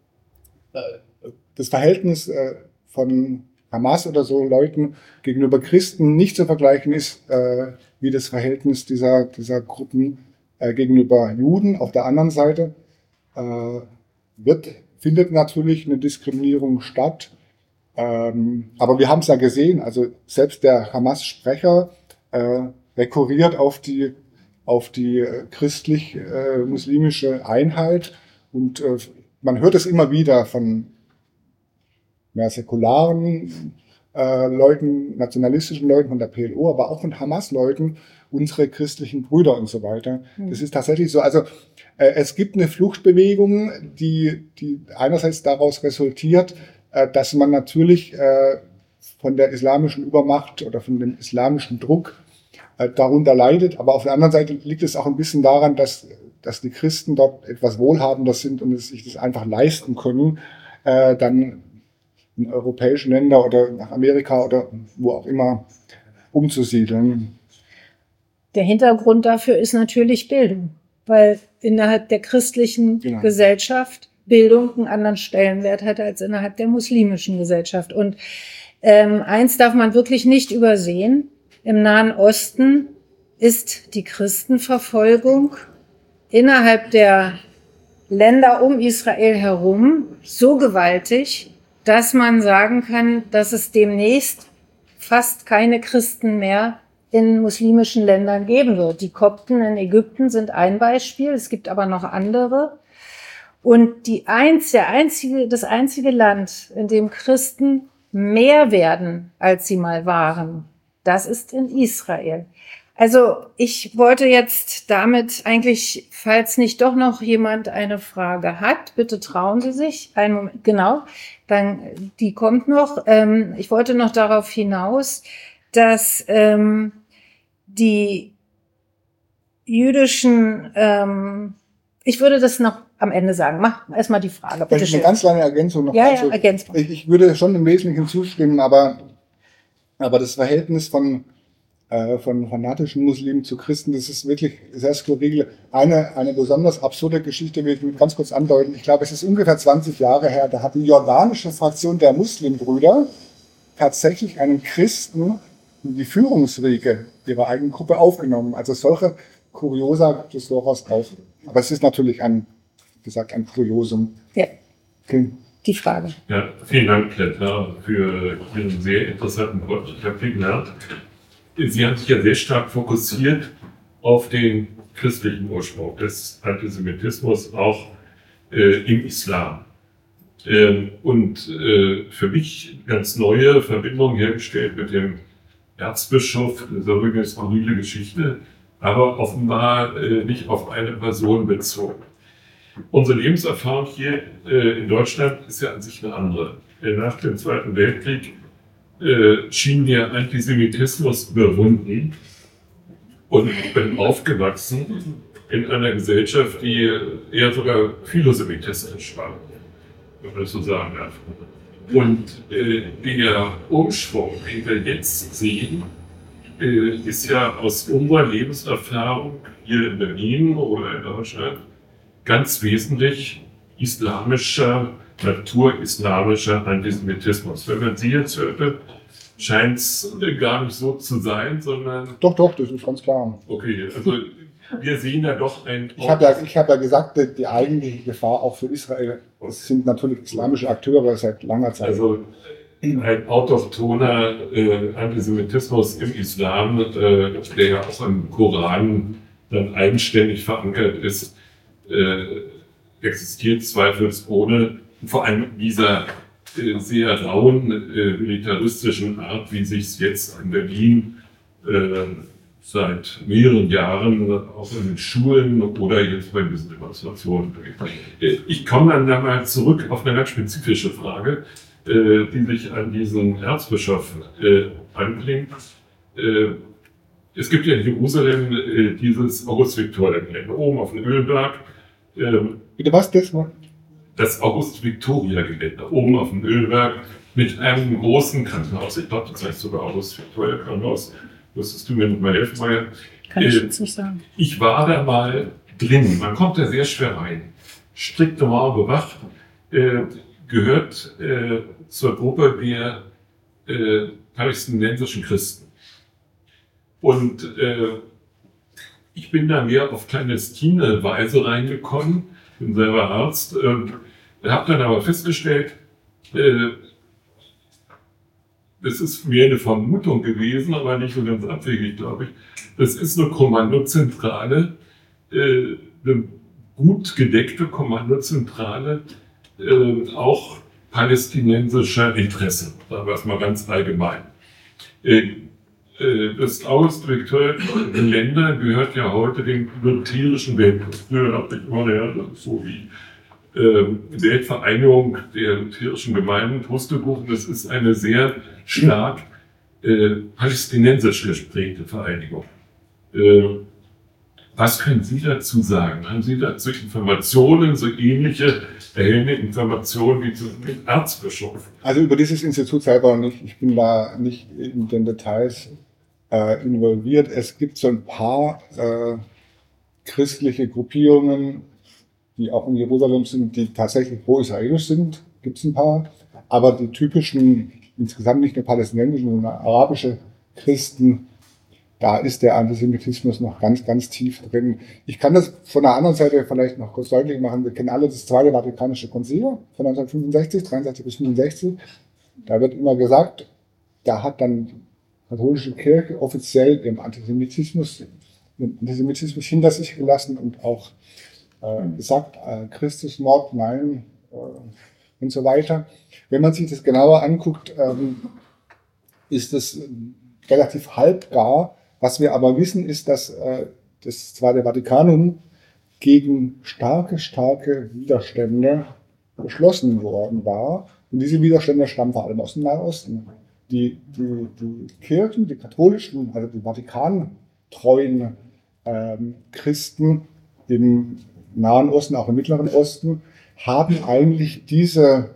das Verhältnis äh, von Hamas oder so Leuten gegenüber Christen nicht zu vergleichen ist äh, wie das Verhältnis dieser, dieser Gruppen äh, gegenüber Juden. Auf der anderen Seite äh, wird, findet natürlich eine Diskriminierung statt. Ähm, aber wir haben es ja gesehen, also selbst der Hamas-Sprecher äh, rekurriert auf die, auf die äh, christlich-muslimische Einheit und äh, man hört es immer wieder von mehr säkularen äh, Leuten, nationalistischen Leuten von der P L O, aber auch von Hamas-Leuten, unsere christlichen Brüder und so weiter. Mhm. Das ist tatsächlich so. Also äh, es gibt eine Fluchtbewegung, die, die einerseits daraus resultiert, äh, dass man natürlich äh, von der islamischen Übermacht oder von dem islamischen Druck äh, darunter leidet, aber auf der anderen Seite liegt es auch ein bisschen daran, dass, dass die Christen dort etwas wohlhabender sind und es sich das einfach leisten können, äh, dann in europäische Länder oder nach Amerika oder wo auch immer umzusiedeln. Der Hintergrund dafür ist natürlich Bildung, weil innerhalb der christlichen genau. Gesellschaft Bildung einen anderen Stellenwert hat als innerhalb der muslimischen Gesellschaft. Und ähm, eins darf man wirklich nicht übersehen, im Nahen Osten ist die Christenverfolgung innerhalb der Länder um Israel herum so gewaltig, dass man sagen kann, dass es demnächst fast keine Christen mehr in muslimischen Ländern geben wird. Die Kopten in Ägypten sind ein Beispiel, es gibt aber noch andere. Und die eins, der einzige, das einzige Land, in dem Christen mehr werden, als sie mal waren, das ist in Israel. Also ich wollte jetzt damit eigentlich, falls nicht doch noch jemand eine Frage hat, bitte trauen Sie sich. Einen Moment, genau, dann die kommt noch. Ähm, ich wollte noch darauf hinaus, dass ähm, die jüdischen, ähm, ich würde das noch am Ende sagen. Mach erstmal die Frage. Bitte Vielleicht eine ganz kleine Ergänzung noch. Ja, also, ja, Ergänzung. Ich, ich würde schon im Wesentlichen zustimmen, aber, aber das Verhältnis von von fanatischen Muslimen zu Christen, das ist wirklich sehr skurril. Eine, eine besonders absurde Geschichte will ich ganz kurz andeuten. Ich glaube, es ist ungefähr zwanzig Jahre her, da hat die jordanische Fraktion der Muslimbrüder tatsächlich einen Christen in die Führungsriege ihrer eigenen Gruppe aufgenommen. Also solche Kuriosa gibt es durchaus auch. Aber es ist natürlich ein, wie gesagt, ein Kuriosum. Ja. Okay. Die Frage. Ja, vielen Dank, Klettner, für Ihren sehr interessanten Wort. Ich habe viel gelernt. Sie haben sich ja sehr stark fokussiert auf den christlichen Ursprung des Antisemitismus, auch äh, im Islam. Ähm, und äh, für mich ganz neue Verbindungen hergestellt mit dem Erzbischof, das ist übrigens eine skurrile Geschichte, aber offenbar äh, nicht auf eine Person bezogen. Unsere Lebenserfahrung hier äh, in Deutschland ist ja an sich eine andere. Nach dem Zweiten Weltkrieg Äh, schien der Antisemitismus überwunden und ich bin aufgewachsen in einer Gesellschaft, die eher sogar philosemitistisch war, wenn man das so sagen darf. Und äh, der Umschwung, den wir jetzt sehen, äh, ist ja aus unserer Lebenserfahrung hier in Berlin oder in Deutschland ganz wesentlich islamischer, naturislamischer Antisemitismus. Wenn man Sie jetzt hörte, scheint es gar nicht so zu sein, sondern... Doch, doch, das ist ganz klar. Okay, also wir sehen ja doch ein... Ich habe ja, ich hab ja gesagt, die eigentliche Gefahr auch für Israel, es sind natürlich islamische Akteure seit langer Zeit. Also ein autochthoner äh, Antisemitismus im Islam, äh, der ja auch im Koran dann eigenständig verankert ist, äh, existiert zweifelsohne. Vor allem dieser äh, sehr rauen äh, militaristischen Art, wie sich es jetzt in Berlin äh, seit mehreren Jahren auch in den Schulen oder jetzt bei diesen Demonstrationen. Ich komme dann da mal zurück auf eine ganz spezifische Frage, äh, die sich an diesen Erzbischof äh, anklingt. Äh, es gibt ja in Jerusalem äh, dieses August-Victoria-Gelände oben auf dem Ölberg. Äh, Bitte was, das mal? Das August-Victoria-Gelände oben auf dem Ölberg mit einem großen Krankenhaus. Ich glaube, das heißt sogar August-Victoria-Krankenhaus. Müsstest du mir mal helfen, Maya? Kann ich jetzt nicht sagen. Ich war da mal drin. Man kommt da sehr schwer rein. Strikt normal bewacht. Äh, gehört äh, zur Gruppe der äh, palästinensischen Christen. Und äh, ich bin da mehr auf clandestine Weise reingekommen. Bin selber Arzt. Äh, habe dann aber festgestellt, äh, das ist mehr eine Vermutung gewesen, aber nicht so ganz abwegig, glaube ich. Das ist eine Kommandozentrale, äh, eine gut gedeckte Kommandozentrale, äh, auch palästinensischer Interessen, sagen wir es mal ganz allgemein. Äh, äh, das August-Victoria-Gelände gehört ja heute dem lutherischen Weltbund. Früher dachte ich immer, ja, das ist so wie Weltvereinigung der lutherischen Gemeinden, Pustekuchen. Das ist eine sehr stark äh, palästinensisch geprägte Vereinigung. Äh, was können Sie dazu sagen? Haben Sie dazu Informationen, so ähnliche erhellende Informationen wie zum Erzbischof? Also über dieses Institut selber nicht. Ich bin da nicht in den Details äh, involviert. Es gibt so ein paar äh, christliche Gruppierungen, die auch in Jerusalem sind, die tatsächlich pro-israelisch sind, gibt es ein paar. Aber die typischen, insgesamt nicht nur palästinensischen, sondern arabische Christen, da ist der Antisemitismus noch ganz, ganz tief drin. Ich kann das von der anderen Seite vielleicht noch kurz deutlich machen. Wir kennen alle das Zweite Vatikanische Konzil von neunzehnhundertfünfundsechzig, dreiundsechzig bis fünfundsechzig. Da wird immer gesagt, da hat dann die katholische Kirche offiziell den Antisemitismus, den Antisemitismus hinter sich gelassen und auch äh, gesagt, äh, Christusmord, nein, äh, und so weiter. Wenn man sich das genauer anguckt, ähm, ist das relativ halbgar. Was wir aber wissen, ist, dass äh, das Zweite Vatikanum gegen starke, starke Widerstände geschlossen worden war. Und diese Widerstände stammen vor allem aus dem Nahen Osten. Die, die, die Kirchen, die katholischen, also die vatikantreuen ähm, Christen im Nahen Osten, auch im Mittleren Osten, haben eigentlich diese,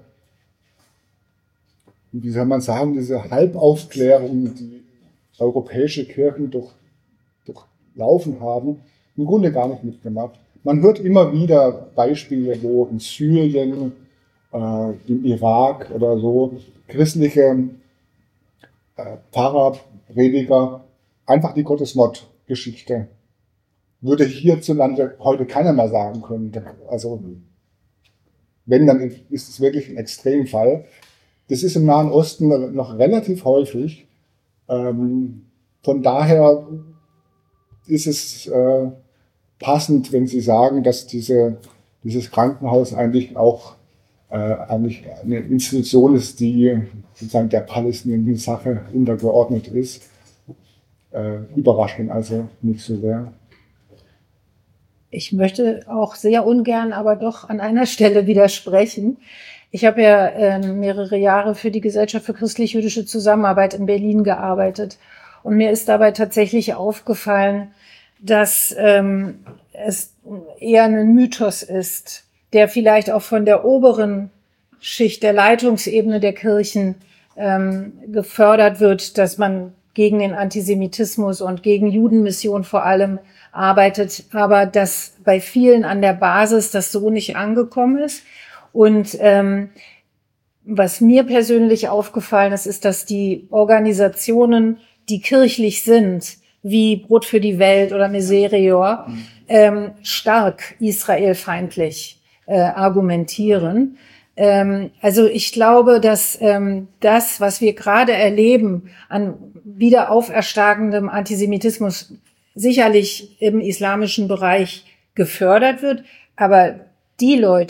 wie soll man sagen, diese Halbaufklärung, die europäische Kirchen durch, durchlaufen haben, im Grunde gar nicht mitgemacht. Man hört immer wieder Beispiele, wo in Syrien, äh, im Irak oder so christliche äh, Pfarrer, Prediger einfach die Gottesmord-Geschichte würde hierzulande heute keiner mehr sagen können. Also wenn, dann ist es wirklich ein Extremfall. Das ist im Nahen Osten noch relativ häufig. Ähm, von daher ist es äh, passend, wenn Sie sagen, dass diese, dieses Krankenhaus eigentlich auch äh, eigentlich eine Institution ist, die sozusagen der palästinensischen Sache untergeordnet ist. Äh, überraschend also nicht so sehr. Ich möchte auch sehr ungern, aber doch an einer Stelle widersprechen. Ich habe ja äh, mehrere Jahre für die Gesellschaft für christlich-jüdische Zusammenarbeit in Berlin gearbeitet. Und mir ist dabei tatsächlich aufgefallen, dass ähm, es eher ein Mythos ist, der vielleicht auch von der oberen Schicht der Leitungsebene der Kirchen ähm, gefördert wird, dass man gegen den Antisemitismus und gegen Judenmission vor allem arbeitet, aber dass bei vielen an der Basis das so nicht angekommen ist. Und ähm, was mir persönlich aufgefallen ist, ist, dass die Organisationen, die kirchlich sind, wie Brot für die Welt oder Miserior, ähm, stark israelfeindlich äh, argumentieren. Ähm, also ich glaube, dass ähm, das, was wir gerade erleben an wieder aufersteigendem Antisemitismus, sicherlich im islamischen Bereich gefördert wird, aber die Leute,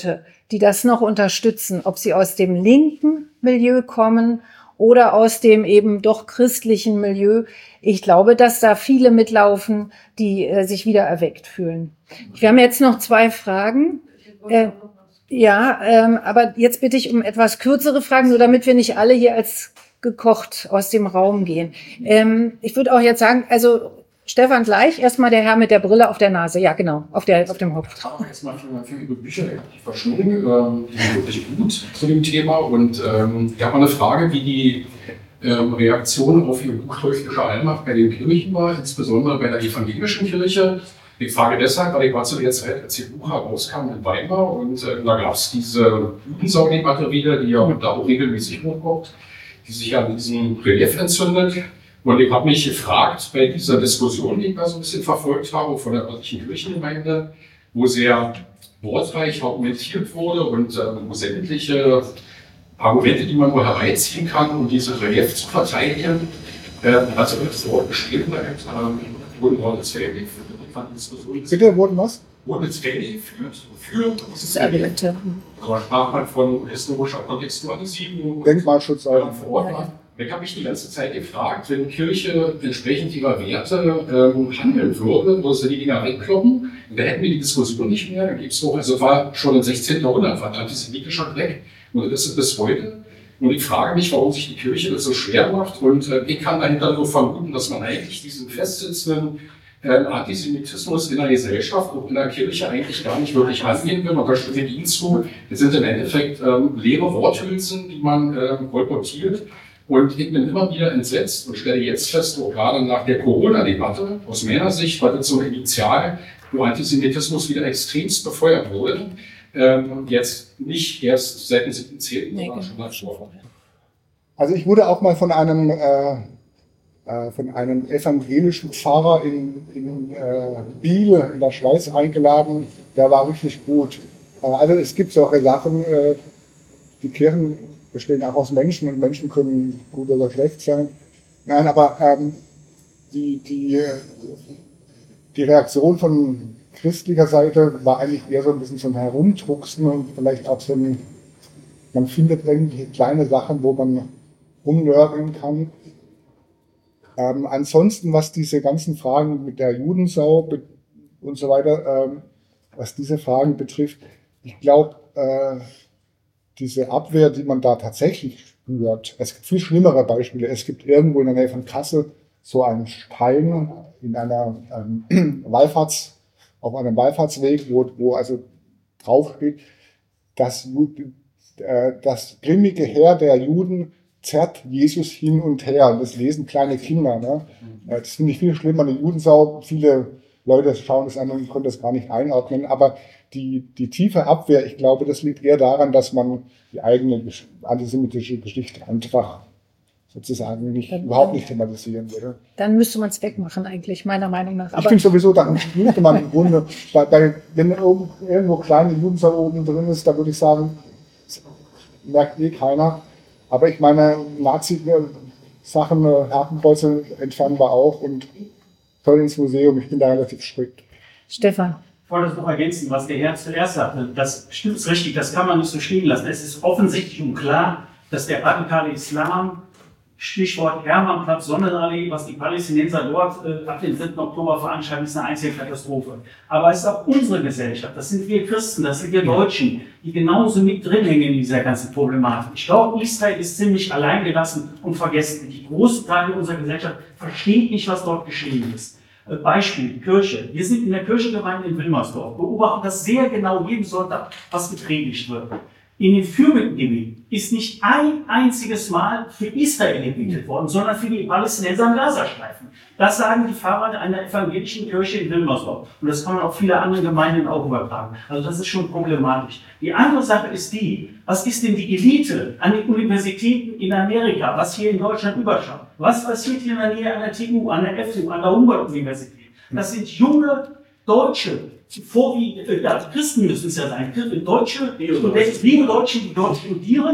die das noch unterstützen, ob sie aus dem linken Milieu kommen oder aus dem eben doch christlichen Milieu. Ich glaube, dass da viele mitlaufen, die äh, sich wieder erweckt fühlen. Wir haben jetzt noch zwei Fragen. Äh, ja, ähm, aber jetzt bitte ich um etwas kürzere Fragen, nur damit wir nicht alle hier als gekocht aus dem Raum gehen. Ähm, ich würde auch jetzt sagen, also Stefan gleich, erstmal der Herr mit der Brille auf der Nase. Ja, genau, auf, der, auf dem Haupt. Ich habe erstmal für Ihre Bücher verschlungen, ähm, die sind wirklich gut zu dem Thema. Und ähm, ich habe mal eine Frage, wie die ähm, Reaktion auf Ihr Buch Teuflische Allmacht bei den Kirchen war, insbesondere bei der evangelischen Kirche. Ich frage deshalb, weil ich war zu der Zeit, als Ihr Buch herauskam in Weimar und äh, da gab es diese Judensau-Debatte wieder, die ja da auch regelmäßig hochkommt, die sich an diesem Relief entzündet. Und ich habe mich gefragt, bei dieser Diskussion, die ich da so ein bisschen verfolgt habe, von der örtlichen Kirchengemeinde, wo sehr wortreich argumentiert wurde und äh, wo sämtliche Argumente, die man nur herbeiziehen kann, um diese Relief zu verteidigen, äh, also das Wort geschrieben, äh, wurden Wortesfälle geführt. Bitte, wurden was? Wortesfälle geführt für dieses Argumente. Da sprach man von historischer Kontextualisierung. Denkmalschutz auch. Ich habe mich die ganze Zeit gefragt, wenn Kirche entsprechend ihrer Werte ähm, handeln würde, wo sie die Dinger wegkloppen, da hätten wir die Diskussion nicht mehr. Da gibt's so, also war schon im sechzehnten Jahrhundert, war antisemitischer Dreck. Und das ist bis heute. Und ich frage mich, warum sich die Kirche das so schwer macht. Und äh, ich kann dahinter nur vermuten, dass man eigentlich diesen festsitzenden äh, Antisemitismus in der Gesellschaft und in der Kirche eigentlich gar nicht wirklich angehen will. Man da stimme Ihnen zu. Es sind im Endeffekt ähm, leere Worthülsen, die man äh, kolportiert. Und ich bin immer wieder entsetzt und stelle jetzt fest, auch gerade nach der Corona-Debatte, aus meiner Sicht war das so ein Initial, wo Antisemitismus wieder extremst befeuert wurde. Ähm, jetzt nicht erst seit dem siebten zehnten sondern schon davor. Also ich wurde auch mal von einem, äh, äh, von einem evangelischen Pfarrer in, in äh, Biel in der Schweiz eingeladen. Der war richtig gut. Äh, also es gibt solche Sachen, äh, die Kirchen bestehen auch aus Menschen und Menschen können gut oder schlecht sein. Nein, aber ähm, die, die, die Reaktion von christlicher Seite war eigentlich eher so ein bisschen so ein Herumdrucksen und vielleicht auch so ein, man findet irgendwelche kleine Sachen, wo man rumnörgeln kann. Ähm, ansonsten, was diese ganzen Fragen mit der Judensau und so weiter, ähm, was diese Fragen betrifft, ich glaube, äh, diese Abwehr, die man da tatsächlich spürt. Es gibt viel schlimmere Beispiele. Es gibt irgendwo in der Nähe von Kassel so einen Stein in einer ähm, Wallfahrts, auf einem Wallfahrtsweg, wo, wo also draufsteht, dass äh, das grimmige Heer der Juden zerrt Jesus hin und her. Und das lesen kleine Kinder. Ne? Das finde ich viel schlimmer. Die Judensau, viele Leute schauen das an und können das gar nicht einordnen. Aber die, die tiefe Abwehr, ich glaube, das liegt eher daran, dass man die eigene antisemitische Geschichte einfach sozusagen nicht, dann, überhaupt nicht thematisieren würde. Dann müsste man es wegmachen eigentlich, meiner Meinung nach. Aber ich finde sowieso, dann müsste man im Grunde, bei, bei, wenn irgendwo kleine Judensau oben drin ist, da würde ich sagen, merkt eh keiner. Aber ich meine, Nazi-Sachen, Hakenkreuze entfernen wir auch und toll ins Museum. Ich bin da relativ strikt. Stefan. Ich wollte das noch ergänzen, was der Herr zuerst sagte. Das stimmt richtig, das kann man nicht so stehen lassen. Es ist offensichtlich und klar, dass der radikale Islam, Stichwort Hermannplatz, Sonnenallee, was die Palästinenser dort äh, ab dem siebten Oktober veranstalten, ist eine einzige Katastrophe. Aber es ist auch unsere Gesellschaft, das sind wir Christen, das sind wir Deutschen, die genauso mit drin hängen in dieser ganzen Problematik. Ich glaube, Israel ist ziemlich alleingelassen und vergessen. Die großen Teile unserer Gesellschaft versteht nicht, was dort geschehen ist. Beispiel, die Kirche. Wir sind in der Kirchengemeinde in Wilmersdorf, beobachten das sehr genau jeden Sonntag, was gepredigt wird. In den Fürbittgebeten ist nicht ein einziges Mal für Israel gebetet worden, sondern für die Palästinenser im Gazastreifen. Das sagen die Pfarrer einer evangelischen Kirche in Wilmersdorf. Und das kann man auf viele andere Gemeinden auch übertragen. Also das ist schon problematisch. Die andere Sache ist die, was ist denn die Elite an den Universitäten in Amerika, was hier in Deutschland überschaut? Was passiert hier in der Nähe an der T U, an der F U, an der Humboldt-Universität? Das sind junge Deutsche, vorwiegend, ja, Christen müssen es ja sein, Deutsche, Studenten, liebe Deutsche, die dort studieren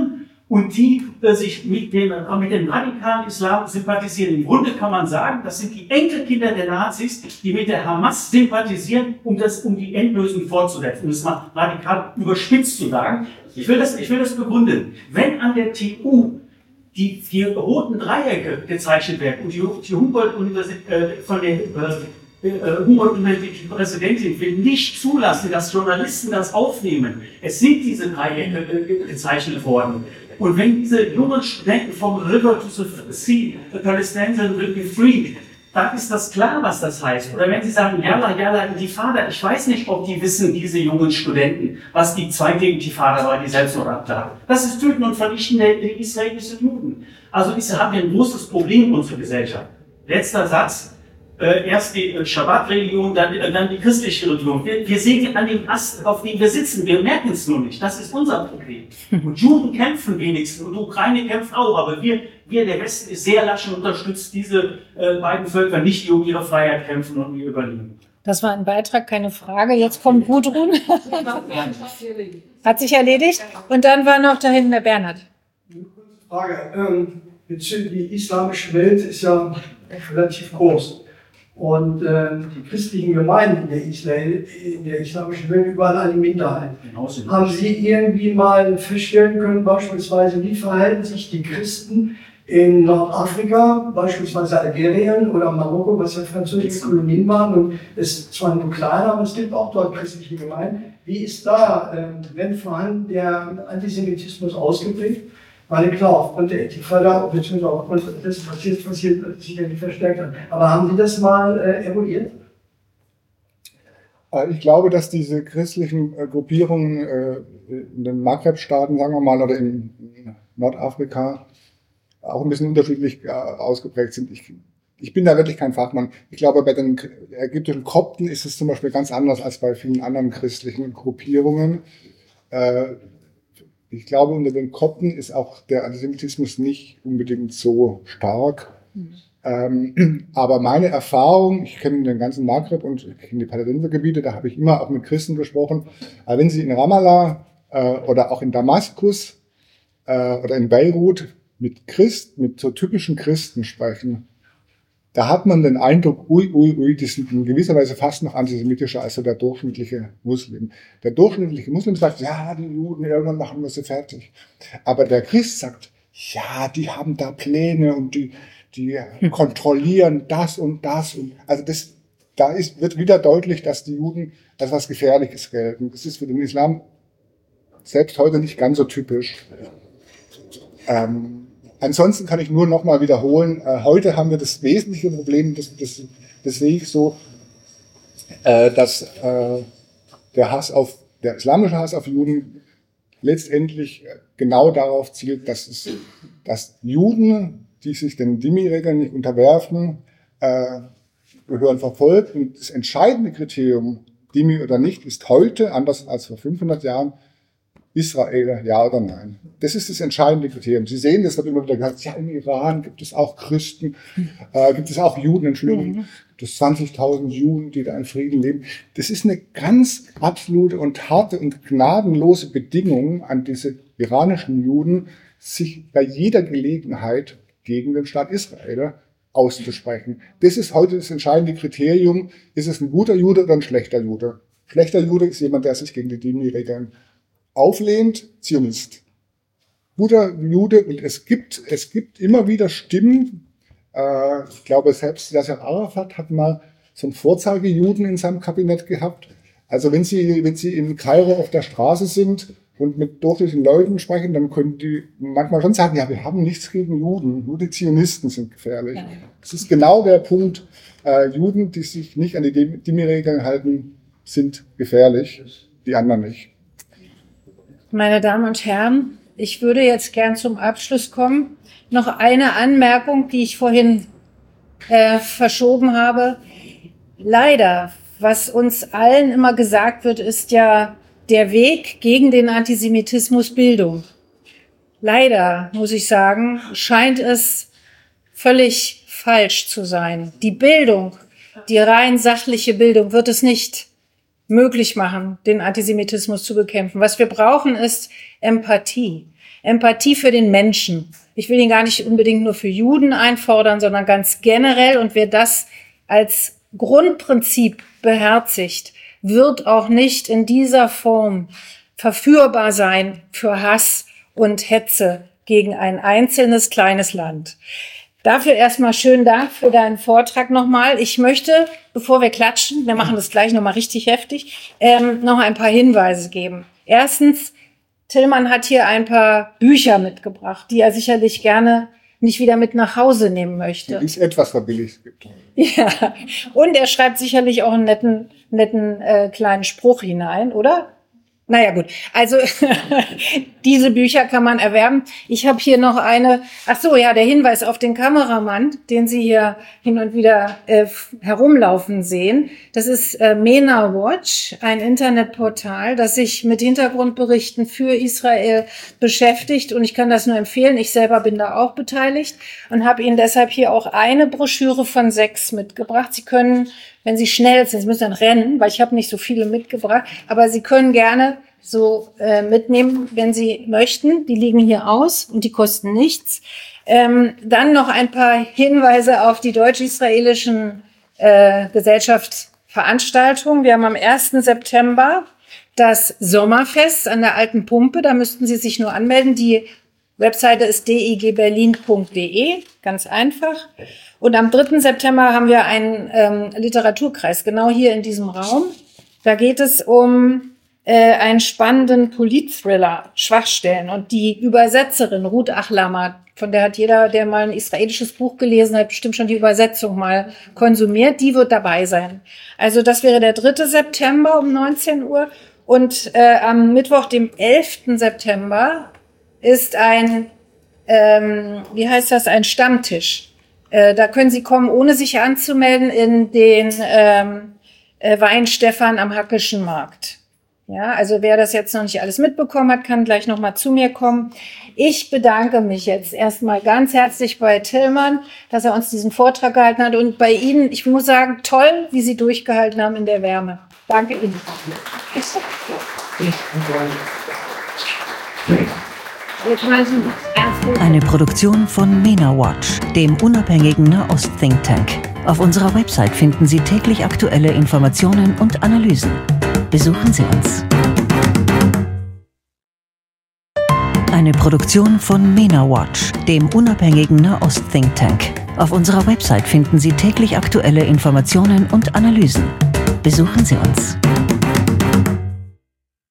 und die äh, sich mit dem, äh, mit dem radikalen Islam sympathisieren. Im Grunde kann man sagen, das sind die Enkelkinder der Nazis, die mit der Hamas sympathisieren, um, das, um die Endlösung fortzusetzen. Um es mal radikal überspitzt zu sagen. Ich will das, ich will das begründen. Wenn an der T U die, die roten Dreiecke gezeichnet werden und die, die Humboldt-Universität äh, von der äh, Humboldt-Universität Präsidentin will nicht zulassen, dass Journalisten das aufnehmen. Es sind diese Dreiecke äh, gezeichnet worden. Und wenn diese jungen Studenten vom River to the Sea, the Palestinians will be free, dann ist das klar, was das heißt. Oder wenn sie sagen, Yalla, Yalla, Intifada, ich weiß nicht, ob die wissen, diese jungen Studenten, was die zweite Intifada war, die Selbstmordattentate. Das ist Töten und Vernichten der, der israelischen Juden. Also ist, haben wir ein großes Problem in unserer Gesellschaft. Letzter Satz. Äh, erst die äh, Schabbat-Religion, dann, äh, dann die christliche Religion. Wir, wir sägen an dem Ast, auf dem wir sitzen. Wir merken es nur nicht. Das ist unser Problem. Und Juden kämpfen wenigstens und Ukraine kämpft auch. Aber wir, wir der Westen, ist sehr lasch und unterstützt diese äh, beiden Völker nicht, die um ihre Freiheit kämpfen und ihr Überleben. Das war ein Beitrag, keine Frage. Jetzt kommt Gudrun. Hat sich erledigt. Und dann war noch da hinten der Bernhard. Eine kurze Frage. Ähm, die islamische Welt ist ja relativ groß. Und äh, die christlichen Gemeinden in der, Israel, in der islamischen Welt überall eine Minderheit. Haben Sie irgendwie mal feststellen können, beispielsweise, wie verhalten sich die Christen in Nordafrika, beispielsweise Algerien oder Marokko, was ja französische Kolonien waren, und es ist zwar nur kleiner, aber es gibt auch dort christliche Gemeinden. Wie ist da, äh, wenn vorhanden, der Antisemitismus ausgeprägt? Weil klar, aufgrund der Intifada, beziehungsweise aufgrund des, was jetzt passiert, sicherlich verstärkt hat. Aber haben Sie das mal äh, eruiert? Ich glaube, dass diese christlichen äh, Gruppierungen äh, in den Maghreb-Staaten, sagen wir mal, oder in Nordafrika auch ein bisschen unterschiedlich äh, ausgeprägt sind. Ich, ich bin da wirklich kein Fachmann. Ich glaube, bei den ägyptischen Kopten ist es zum Beispiel ganz anders als bei vielen anderen christlichen Gruppierungen. Äh, Ich glaube, unter den Kopten ist auch der Antisemitismus nicht unbedingt so stark. Mhm. Ähm, aber meine Erfahrung, ich kenne den ganzen Maghreb und ich kenne die Palästinensergebiete, da habe ich immer auch mit Christen gesprochen. Aber wenn Sie in Ramallah äh, oder auch in Damaskus äh, oder in Beirut mit Christ, mit so typischen Christen sprechen, da hat man den Eindruck, ui, ui, ui, die sind in gewisser Weise fast noch antisemitischer als so der durchschnittliche Muslim. Der durchschnittliche Muslim sagt, ja, die Juden, irgendwann machen wir sie fertig. Aber der Christ sagt, ja, die haben da Pläne und die, die kontrollieren das und das. Und also das, da ist, wird wieder deutlich, dass die Juden als was Gefährliches gelten. Das ist für den Islam selbst heute nicht ganz so typisch. Ähm, Ansonsten kann ich nur noch mal wiederholen, äh, heute haben wir das wesentliche Problem, das, das, das sehe ich so, äh, dass äh, der Hass auf, der islamische Hass auf Juden letztendlich genau darauf zielt, dass es, dass Juden, die sich den Dhimmi-Regeln nicht unterwerfen, äh, gehören verfolgt. Und das entscheidende Kriterium, Dhimmi oder nicht, ist heute, anders als vor fünfhundert Jahren, Israel, ja oder nein. Das ist das entscheidende Kriterium. Sie sehen, das wird immer wieder gesagt, ja, im Iran gibt es auch Christen, äh, gibt es auch Juden, Entschuldigung, mhm. gibt es zwanzigtausend Juden, die da in Frieden leben. Das ist eine ganz absolute und harte und gnadenlose Bedingung an diese iranischen Juden, sich bei jeder Gelegenheit gegen den Staat Israel auszusprechen. Das ist heute das entscheidende Kriterium. Ist es ein guter Jude oder ein schlechter Jude? Schlechter Jude ist jemand, der sich gegen die Dhimmi-Regeln auflehnt, Zionist. Guter Jude, und es gibt, es gibt immer wieder Stimmen, äh, ich glaube selbst Yasser Arafat hat mal so einen Vorzeigejuden in seinem Kabinett gehabt. Also wenn Sie, wenn Sie in Kairo auf der Straße sind und mit durchschnittlichen Leuten sprechen, dann können die manchmal schon sagen, ja, wir haben nichts gegen Juden, nur die Zionisten sind gefährlich. Ja. Das ist genau der Punkt, äh, Juden, die sich nicht an die Dhimmi-Regeln halten, sind gefährlich, die anderen nicht. Meine Damen und Herren, ich würde jetzt gern zum Abschluss kommen. Noch eine Anmerkung, die ich vorhin äh, verschoben habe. Leider, was uns allen immer gesagt wird, ist ja der Weg gegen den Antisemitismus Bildung. Leider, muss ich sagen, scheint es völlig falsch zu sein. Die Bildung, die rein sachliche Bildung wird es nicht möglich machen, den Antisemitismus zu bekämpfen. Was wir brauchen, ist Empathie. Empathie für den Menschen. Ich will ihn gar nicht unbedingt nur für Juden einfordern, sondern ganz generell. Und wer das als Grundprinzip beherzigt, wird auch nicht in dieser Form verführbar sein für Hass und Hetze gegen ein einzelnes kleines Land. Dafür erstmal schönen Dank für deinen Vortrag nochmal. Ich möchte, bevor wir klatschen, wir machen das gleich nochmal richtig heftig, ähm, noch ein paar Hinweise geben. Erstens, Tillmann hat hier ein paar Bücher mitgebracht, die er sicherlich gerne nicht wieder mit nach Hause nehmen möchte. Ist etwas verbilligt gibt. Ja, und er schreibt sicherlich auch einen netten, netten äh, kleinen Spruch hinein, oder? Naja, gut. Also diese Bücher kann man erwerben. Ich habe hier noch eine, ach so, ja, der Hinweis auf den Kameramann, den Sie hier hin und wieder äh, herumlaufen sehen. Das ist äh, MENA Watch, ein Internetportal, das sich mit Hintergrundberichten für Israel beschäftigt. Und ich kann das nur empfehlen. Ich selber bin da auch beteiligt und habe Ihnen deshalb hier auch eine Broschüre von sechs mitgebracht. Sie können, wenn Sie schnell sind, Sie müssen dann rennen, weil ich habe nicht so viele mitgebracht, aber Sie können gerne so äh, mitnehmen, wenn Sie möchten. Die liegen hier aus und die kosten nichts. Ähm, dann noch ein paar Hinweise auf die deutsch-israelischen äh, Gesellschaftsveranstaltungen. Wir haben am ersten September das Sommerfest an der Alten Pumpe. Da müssten Sie sich nur anmelden. Die Webseite ist d i g berlin punkt d e, ganz einfach. Und am dritten September haben wir einen ähm, Literaturkreis, genau hier in diesem Raum. Da geht es um äh, einen spannenden Politthriller, Schwachstellen. Und die Übersetzerin Ruth Achlamer, von der hat jeder, der mal ein israelisches Buch gelesen hat, bestimmt schon die Übersetzung mal konsumiert, die wird dabei sein. Also das wäre der dritte September um neunzehn Uhr. Und äh, am Mittwoch, dem elften September, ist ein, ähm, wie heißt das, ein Stammtisch. Äh, da können Sie kommen, ohne sich anzumelden, in den ähm, äh, Weinstefan am Hackischen Markt. Ja, also wer das jetzt noch nicht alles mitbekommen hat, kann gleich noch mal zu mir kommen. Ich bedanke mich jetzt erstmal ganz herzlich bei Tillmann, dass er uns diesen Vortrag gehalten hat, und bei Ihnen, ich muss sagen, toll, wie Sie durchgehalten haben in der Wärme. Danke Ihnen. Eine Produktion von MENA Watch, dem unabhängigen Nahost-Think Tank. Auf unserer Website finden Sie täglich aktuelle Informationen und Analysen. Besuchen Sie uns. Eine Produktion von MENA Watch, dem unabhängigen Nahost-Think Tank. Auf unserer Website finden Sie täglich aktuelle Informationen und Analysen. Besuchen Sie uns.